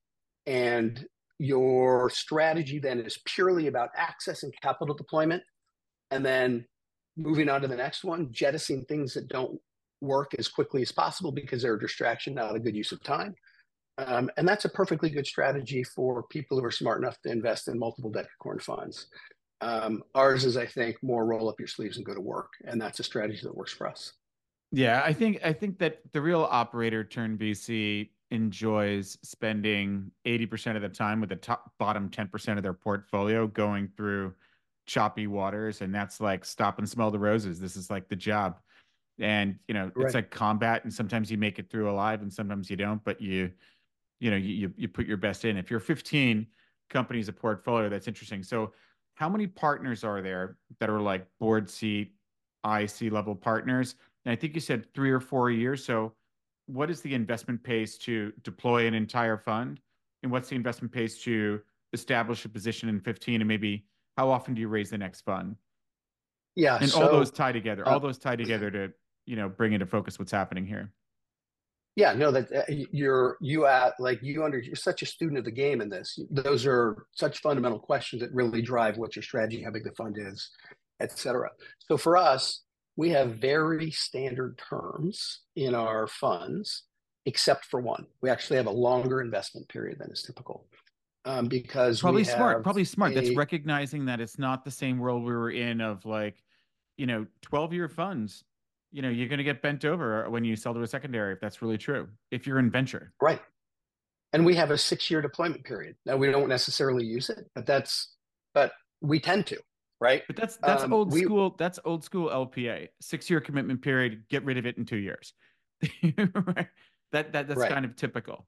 and your strategy then is purely about access and capital deployment, and then moving on to the next one, jettisoning things that don't work as quickly as possible because they're a distraction, not a good use of time. Um, and that's a perfectly good strategy for people who are smart enough to invest in multiple decacorn funds. Um, ours is, I think, more roll up your sleeves and go to work, and that's a strategy that works for us. Yeah, I think I think that the real operator turn V C enjoys spending eighty percent of the time with the top bottom ten percent of their portfolio going through choppy waters, and that's like stop and smell the roses. This is like the job. And you know, it's Right. like combat, and sometimes you make it through alive and sometimes you don't, but you you know, you you put your best in. If you're fifteen companies a portfolio, that's interesting. So how many partners are there that are like board seat, I C level partners? And I think you said three or four a year. So what is the investment pace to deploy an entire fund? And what's the investment pace to establish a position in fifteen? And maybe how often do you raise the next fund? Yeah. And all those So, tie together, uh, all those tie together to, you know, bring into focus what's happening here. yeah, no, that uh, you're you at like you under you're such a student of the game in this. Those are such fundamental questions that really drive what your strategy, how big the fund is, et cetera. So for us, we have very standard terms in our funds, except for one. We actually have a longer investment period than is typical um, because we Probably smart, have probably smart. That's a recognizing that it's not the same world we were in of like, you know, twelve year funds. You know, you're going to get bent over when you sell to a secondary if that's really true. If you're in venture. right, and we have a six-year deployment period. Now we don't necessarily use it, but that's but we tend to, right? But that's that's Um, old we school. That's old school L P A. Six year commitment period. Get rid of it in two years. Right? That that that's right. kind of typical.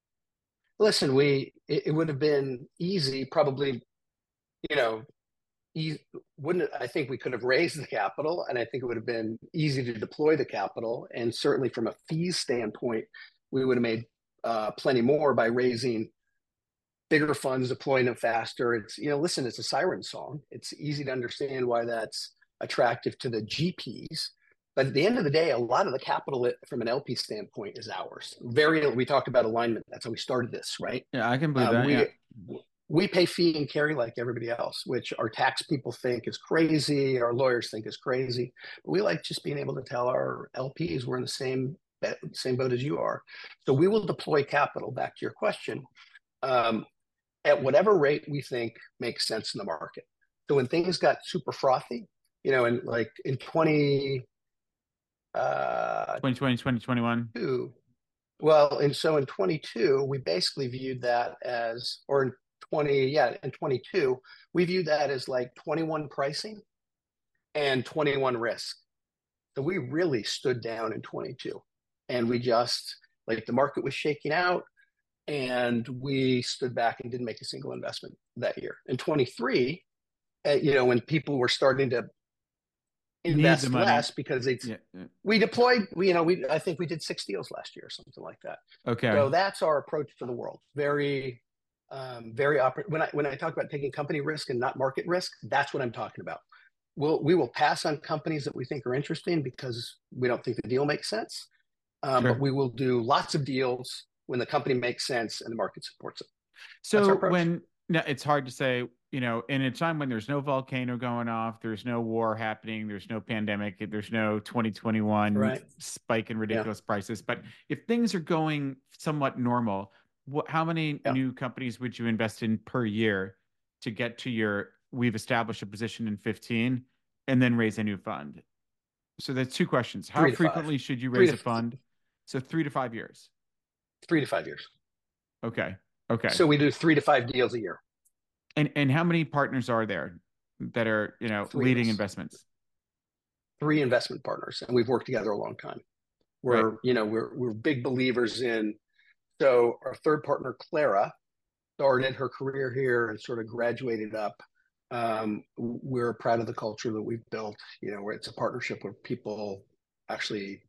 Listen, we it, it would have been easy, probably, you know, e- wouldn't I think we could have raised the capital, and I think it would have been easy to deploy the capital, and certainly from a fees standpoint, we would have made uh, plenty more by raising bigger funds, deploying them faster. It's you know, listen, it's a siren song. It's easy to understand why that's attractive to the G Ps. But at the end of the day, a lot of the capital from an L P standpoint is ours. Very, we talked about alignment. That's how we started this, right? Yeah, I can believe Um, that. Yeah. we we pay fee and carry like everybody else, which our tax people think is crazy, our lawyers think is crazy. But we like just being able to tell our L Ps we're in the same same boat as you are. So we will deploy capital. Back to your question, um, at whatever rate we think makes sense in the market. So when things got super frothy, you know, in like in twenty uh, twenty twenty, twenty twenty-one. two, well, and so in twenty-two, we basically viewed that as, or in twenty, yeah, in twenty-two, we viewed that as like twenty-one pricing and twenty-one risk. So we really stood down in twenty-two, and we just, like, the market was shaking out, and we stood back and didn't make a single investment that year. In twenty-three, uh, you know, when people were starting to Need the invest money. less because it's Yeah. yeah. we deployed, we, you know, we I think we did six deals last year or something like that. Okay. So that's our approach to the world. Very, um, very oper- when I when I talk about taking company risk and not market risk, that's what I'm talking about. We'll we will pass on companies that we think are interesting because we don't think the deal makes sense. Um, but Sure. we will do lots of deals when the company makes sense and the market supports it. That's our So approach. when no, it's hard to say, you know, in a time when there's no volcano going off, there's no war happening, there's no pandemic, there's no twenty twenty-one Right. spike in Yeah. ridiculous prices. But if things are going somewhat normal, what, how many Yeah. new companies would you invest in per year to get to your, we've established a position in fifteen and then raise a new fund? So that's two questions. How Three to five. frequently should you Three raise to a fund? So three to five years. three to five years. Okay. Okay. So we do three to five deals a year. And and how many partners are there that are, you know, Three of leading us. investments? Three investment partners, and we've worked together a long time. Right. We're, you know, we're we're big believers in. So our third partner, Clara, started her career here and sort of graduated up. Um, we're proud of the culture that we've built. You know, where it's a partnership where people actually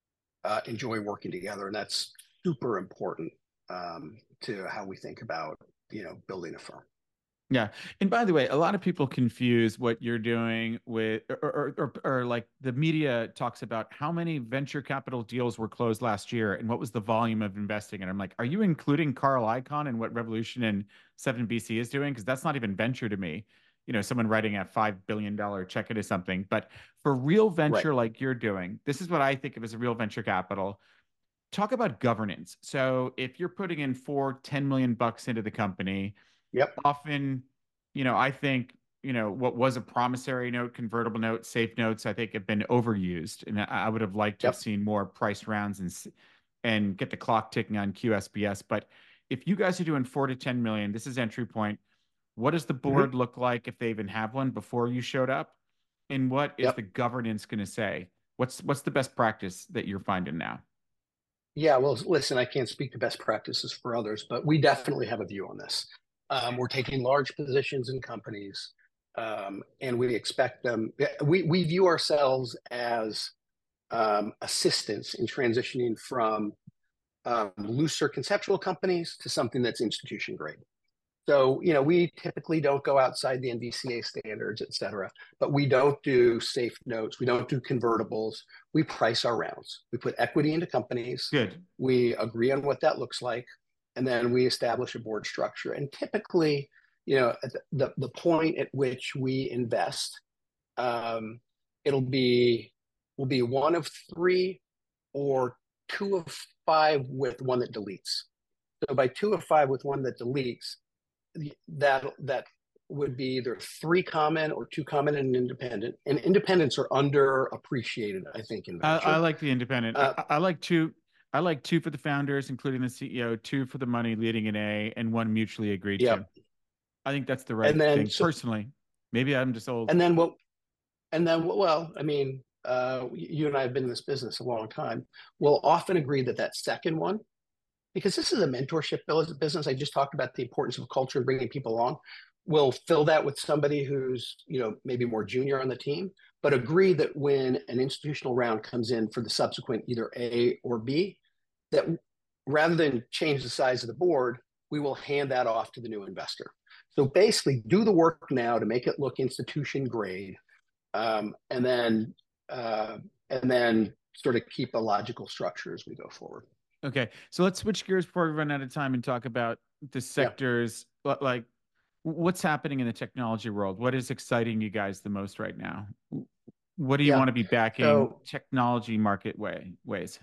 uh, enjoy working together, and that's super important um, to how we think about, you know, building a firm. Yeah. And by the way, a lot of people confuse what you're doing with, or, or, or, or like the media talks about how many venture capital deals were closed last year and what was the volume of investing. And I'm like, are you including Carl Icahn and what Revolution and seven B C is doing? Because that's not even venture to me. You know, someone writing a five billion dollar check into something. But for real Right. venture like you're doing, this is what I think of as a real venture capital. Talk about governance. So if you're putting in four, ten million bucks into the company, Yep. often, you know, I think, you know, what was a promissory note, convertible note, safe notes, I think have been overused. And I would have liked to have Yep. seen more price rounds and and get the clock ticking on Q S B S. But if you guys are doing four to ten million, this is entry point. What does the Mm-hmm. board look like if they even have one before you showed up? And what is Yep. the governance going to say? What's what's the best practice that you're finding now? Yeah, well, listen, I can't speak to best practices for others, but we definitely have a view on this. Um, we're taking large positions in companies, um, and we expect them. We we view ourselves as um, assistants in transitioning from um, looser conceptual companies to something that's institution grade. So, you know, we typically don't go outside the N V C A standards, et cetera, but we don't do safe notes. We don't do convertibles. We price our rounds. We put equity into companies. Good. We agree on what that looks like. And then we establish a board structure. And typically, you know, at the, the, the point at which we invest, um, it'll be, will be one of three or two of five with one that deletes. So by two of five with one that deletes, that that would be either three common or two common and an independent. And independents are underappreciated, I think, in I, I venture. like the independent. Uh, I, I like two. I like two for the founders, including the C E O, two for the money leading an A, and one mutually agreed yeah. to. I think that's the And right then thing. so Personally, maybe I'm just old. and then what and then well, I mean, uh, you and I have been in this business a long time. We'll often agree that that second one, because this is a mentorship business. I just talked about the importance of culture and bringing people along. We'll fill that with somebody who's, you know, maybe more junior on the team, but agree that when an institutional round comes in for the subsequent either A or B, that rather than change the size of the board, we will hand that off to the new investor. So basically, do the work now to make it look institution grade, um, and then uh, and then sort of keep a logical structure as we go forward. Okay, so let's switch gears before we run out of time and talk about the Yeah. sectors. Like, what's happening in the technology world? What is exciting you guys the most right now? What do you Yeah. want to be backing So technology market way ways?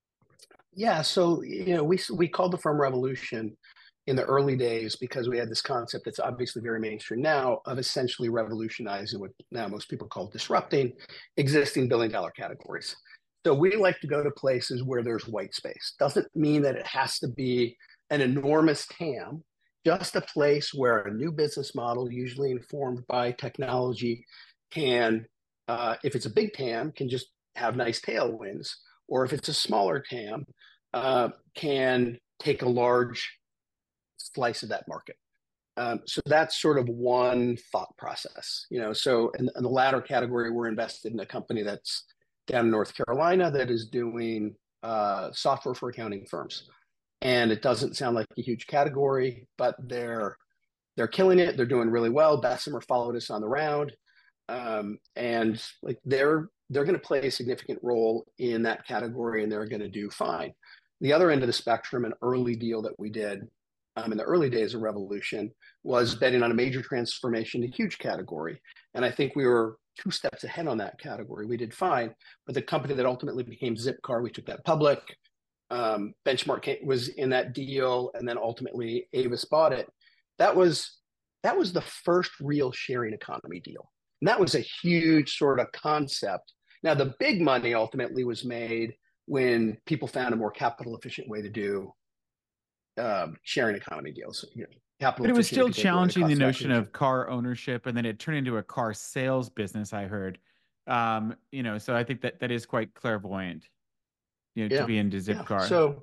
yeah, so you know, we we called the firm Revolution in the early days because we had this concept that's obviously very mainstream now of essentially revolutionizing what now most people call disrupting existing billion dollar categories. So we like to go to places where there's white space. Doesn't mean that it has to be an enormous T A M, just a place where a new business model, usually informed by technology, can, uh, if it's a big T A M, can just have nice tailwinds, or if it's a smaller T A M, uh, can take a large slice of that market. Um, so that's sort of one thought process, you know. So in, in the latter category, we're invested in a company that's down in North Carolina that is doing uh, software for accounting firms, and it doesn't sound like a huge category, but they're they're killing it. They're doing really well. Bessemer followed us on the round, um, and like they're they're going to play a significant role in that category and they're going to do fine. The other end of the spectrum, an early deal that we did um, in the early days of Revolution was betting on a major transformation to huge category. And I think we were two steps ahead on that category. We did fine, but the company that ultimately became Zipcar, we took that public. Um, Benchmark was in that deal, and then ultimately Avis bought it. That was that was the first real sharing economy deal, and that was a huge sort of concept. Now, the big money ultimately was made when people found a more capital efficient way to do um, sharing economy deals. You know, capital But it was efficient if still you take away the challenging the cost of notion acquisition. of car ownership, and then it turned into a car sales business, I heard. Um, you know, so I think that that is quite clairvoyant, you know, to Yeah, be into yeah. Zipcar. So,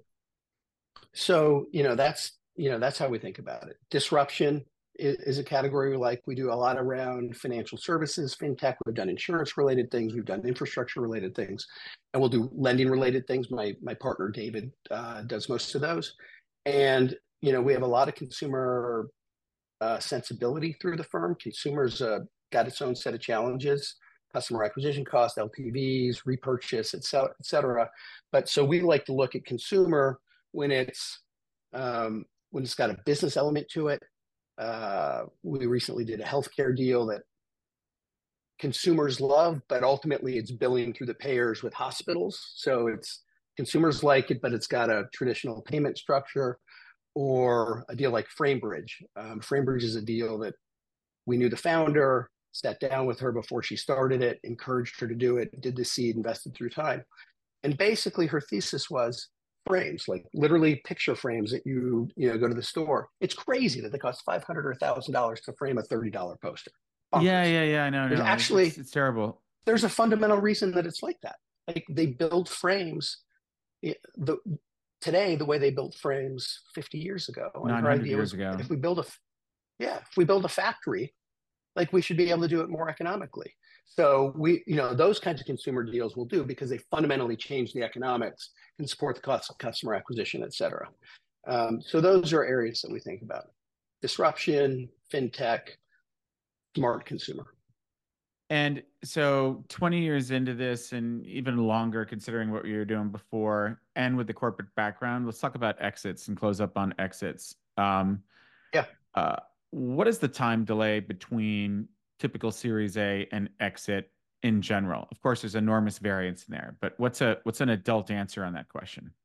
so you know, that's you know that's how we think about it. Disruption is, is a category we like. We do a lot around financial services, fintech. We've done insurance related things. We've done infrastructure related things, and we'll do lending related things. My my partner David uh, does most of those, and you know, we have a lot of consumer uh, sensibility through the firm. Consumers uh, got its own set of challenges, customer acquisition cost, L T Vs, repurchase, et cetera, et cetera. But so we like to look at consumer when it's um, when it's got a business element to it. Uh, we recently did a healthcare deal that consumers love, but ultimately it's billing through the payers with hospitals. So it's consumers like it, but it's got a traditional payment structure. Or a deal like Framebridge. Um, Framebridge is a deal that we knew the founder, sat down with her before she started it, encouraged her to do it, did the seed, invested through time. And basically her thesis was frames, like literally picture frames that you, you know, go to the store. It's crazy that they cost five hundred dollars or one thousand dollars to frame a thirty dollars poster. Yeah, Bonkers. yeah, yeah. No, There's no, it's actually, it's terrible. there's a fundamental reason that it's like that. Like they build frames. It, the, today, the way they built frames fifty years ago, and her nine hundred idea years was ago. if we build a yeah, if we build a factory, like we should be able to do it more economically. So we, you know, those kinds of consumer deals will do because they fundamentally change the economics and support the cost of customer acquisition, et cetera. Um, so those are areas that we think about: disruption, fintech, smart consumer. And so twenty years into this and even longer considering what you were doing before and with the corporate background, let's talk about exits and close up on exits. Um, Yeah. uh, what is the time delay between typical Series A and exit in general? Of course, there's enormous variance in there, but what's a what's an adult answer on that question?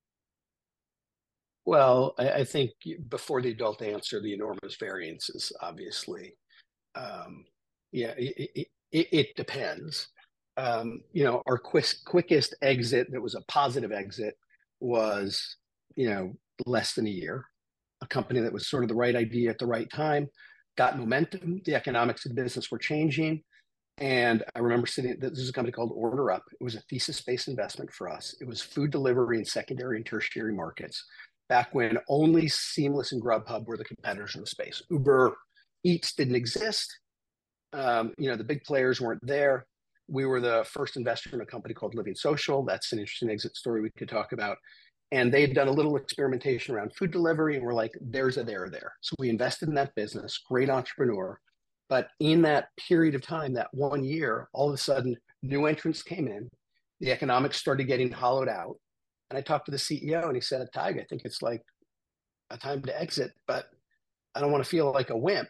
Well, I, I think before the adult answer, the enormous variances, obviously. Um, yeah, it, it, it, it depends. Um, you know, our quick, quickest exit that was a positive exit was, you know, less than a year. A company that was sort of the right idea at the right time, got momentum. The economics of the business were changing. And I remember sitting, this is a company called Order Up. It was a thesis based investment for us. It was food delivery in secondary and tertiary markets back when only Seamless and Grubhub were the competitors in the space. Uber Eats didn't exist. Um, you know, the big players weren't there. We were the first investor in a company called Living Social. That's an interesting exit story we could talk about. And they had done a little experimentation around food delivery, and we're like, there's a there there. So we invested in that business, great entrepreneur. But in that period of time, that one year, all of a sudden, new entrants came in. The economics started getting hollowed out. And I talked to the C E O, and he said, Tig, I think it's like a time to exit, but I don't want to feel like a wimp.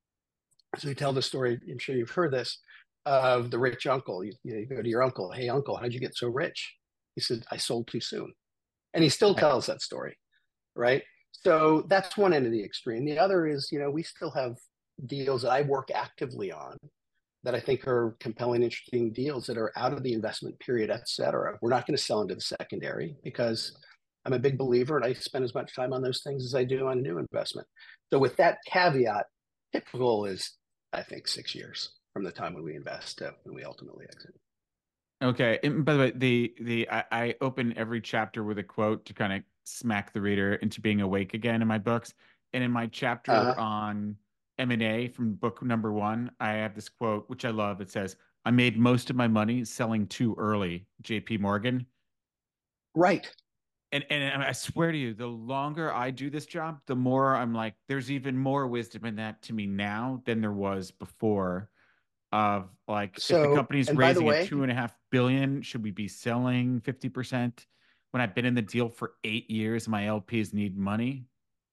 So you tell the story, I'm sure you've heard this, of the rich uncle. You, you, know, you go to your uncle, hey, uncle, how'd you get so rich? He said, I sold too soon. And he still Right. tells that story, right? So that's one end of the extreme. The other is, you know, we still have deals that I work actively on that I think are compelling, interesting deals that are out of the investment period, et cetera. We're not going to sell into the secondary because I'm a big believer and I spend as much time on those things as I do on a new investment. So with that caveat, typical is, I think, six years from the time when we invest to when we ultimately exit. Okay. And by the way, the the I, I open every chapter with a quote to kind of smack the reader into being awake again in my books. And in my chapter Uh, on M and A from book number one, I have this quote, which I love. It says, I made most of my money selling too early, J P Morgan. right. And and I swear to you, the longer I do this job, the more I'm like, there's even more wisdom in that to me now than there was before. of like, So, if the company's and by the raising way, at two and a half billion, should we be selling fifty percent when I've been in the deal for eight years? My L Ps need money.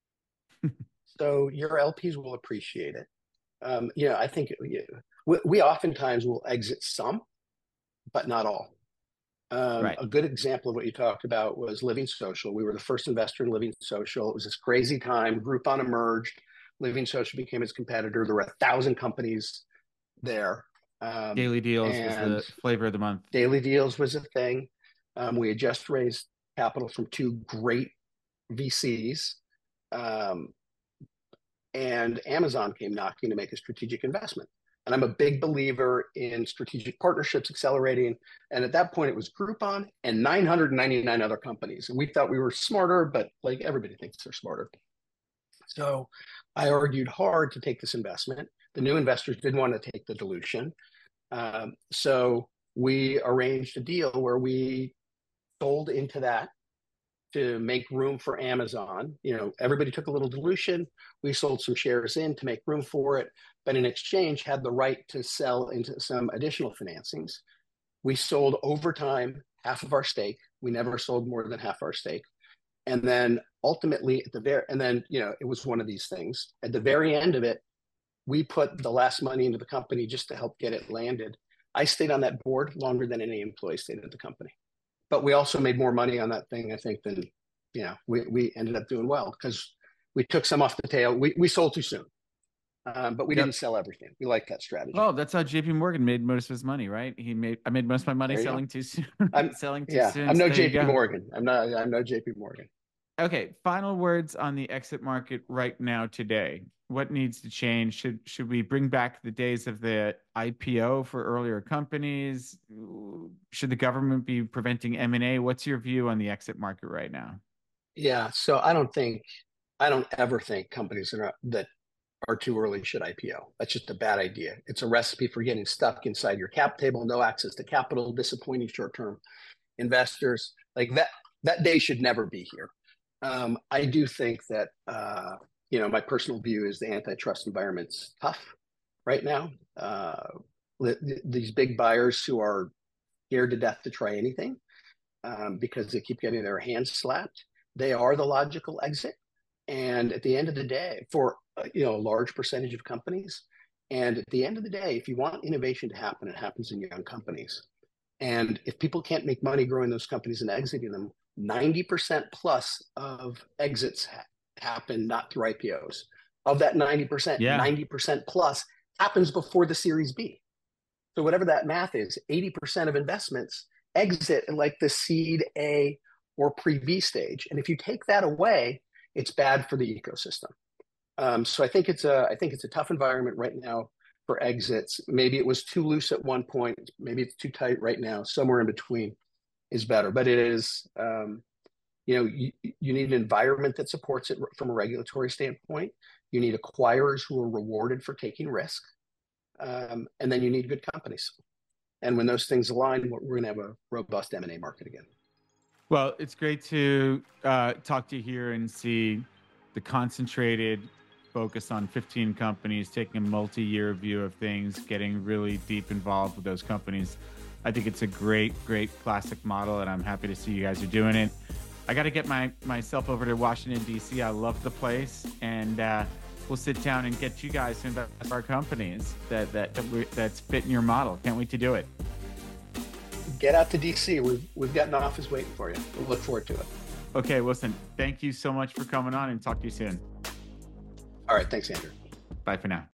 so your L Ps will appreciate it. Um, you know, I think we, we oftentimes will exit some, but not all. Um, Right. a good example of what you talked about was Living Social. We were the first investor in Living Social. It was this crazy time. Groupon emerged. Living Social became its competitor. There were a thousand companies there. Um, Daily Deals was and the flavor of the month. Daily Deals was a thing. Um, we had just raised capital from two great V Cs. Um, and Amazon came knocking to make a strategic investment. And I'm a big believer in strategic partnerships accelerating. And at that point, it was Groupon and nine hundred ninety-nine other companies. And we thought we were smarter, but like everybody thinks they're smarter. So I argued hard to take this investment. The new investors didn't want to take the dilution. Um, so we arranged a deal where we sold into that to make room for Amazon. You know, everybody took a little dilution. We sold some shares in to make room for it, but in exchange had the right to sell into some additional financings. We sold over time half of our stake. We never sold more than half our stake. And then ultimately at the very, and then, you know, it was one of these things. At the very end of it, we put the last money into the company just to help get it landed. I stayed on that board longer than any employee stayed at the company. But we also made more money on that thing, I think, than, you know, we, we ended up doing well because we took some off the tail. We, we sold too soon, um, but we yep. didn't sell everything. We like that strategy. Oh, that's how J P Morgan made most of his money, right? He made, I made most of my money selling go. too soon. I'm selling too yeah, soon. I'm no J P Morgan. I'm not, I'm no J P Morgan. Okay. Final words on the exit market right now today. What needs to change? Should should we bring back the days of the I P O for earlier companies? Should the government be preventing M and A? What's your view on the exit market right now? Yeah, so I don't think, I don't ever think companies that are, that are too early should I P O. That's just a bad idea. It's a recipe for getting stuck inside your cap table, no access to capital, disappointing short-term investors. Like that, that day should never be here. Um, I do think that, uh, you know, my personal view is the antitrust environment's tough right now. Uh, these big buyers who are scared to death to try anything um, because they keep getting their hands slapped, they are the logical exit. And at the end of the day, for uh, you know, a large percentage of companies, and at the end of the day, if you want innovation to happen, it happens in young companies. And if people can't make money growing those companies and exiting them, ninety percent plus of exits ha- happen not through I P Os. Of that ninety percent, yeah. ninety percent plus happens before the Series B. So whatever that math is, eighty percent of investments exit in like the seed A or pre-V stage. And if you take that away, it's bad for the ecosystem. Um, so I think it's a I think it's a tough environment right now for exits. Maybe it was too loose at one point. Maybe it's too tight right now. Somewhere in between is better. But it is, um, you know, you, you need an environment that supports it from a regulatory standpoint. You need acquirers who are rewarded for taking risk. Um, and then you need good companies. And when those things align, we're going to have a robust M and A market again. Well, it's great to uh, talk to you here and see the concentrated focus on fifteen companies, taking a multi-year view of things, getting really deep involved with those companies. I think it's a great, great classic model, and I'm happy to see you guys are doing it. I got to get my myself over to Washington, D C. I love the place, and uh, we'll sit down and get you guys to invest in our companies that, that, that we, that's fitting your model. Can't wait to do it. Get out to D C. We've, we've got an office waiting for you. We'll look forward to it. Okay, Wilson, thank you so much for coming on, and talk to you soon. All right, thanks, Andrew. Bye for now.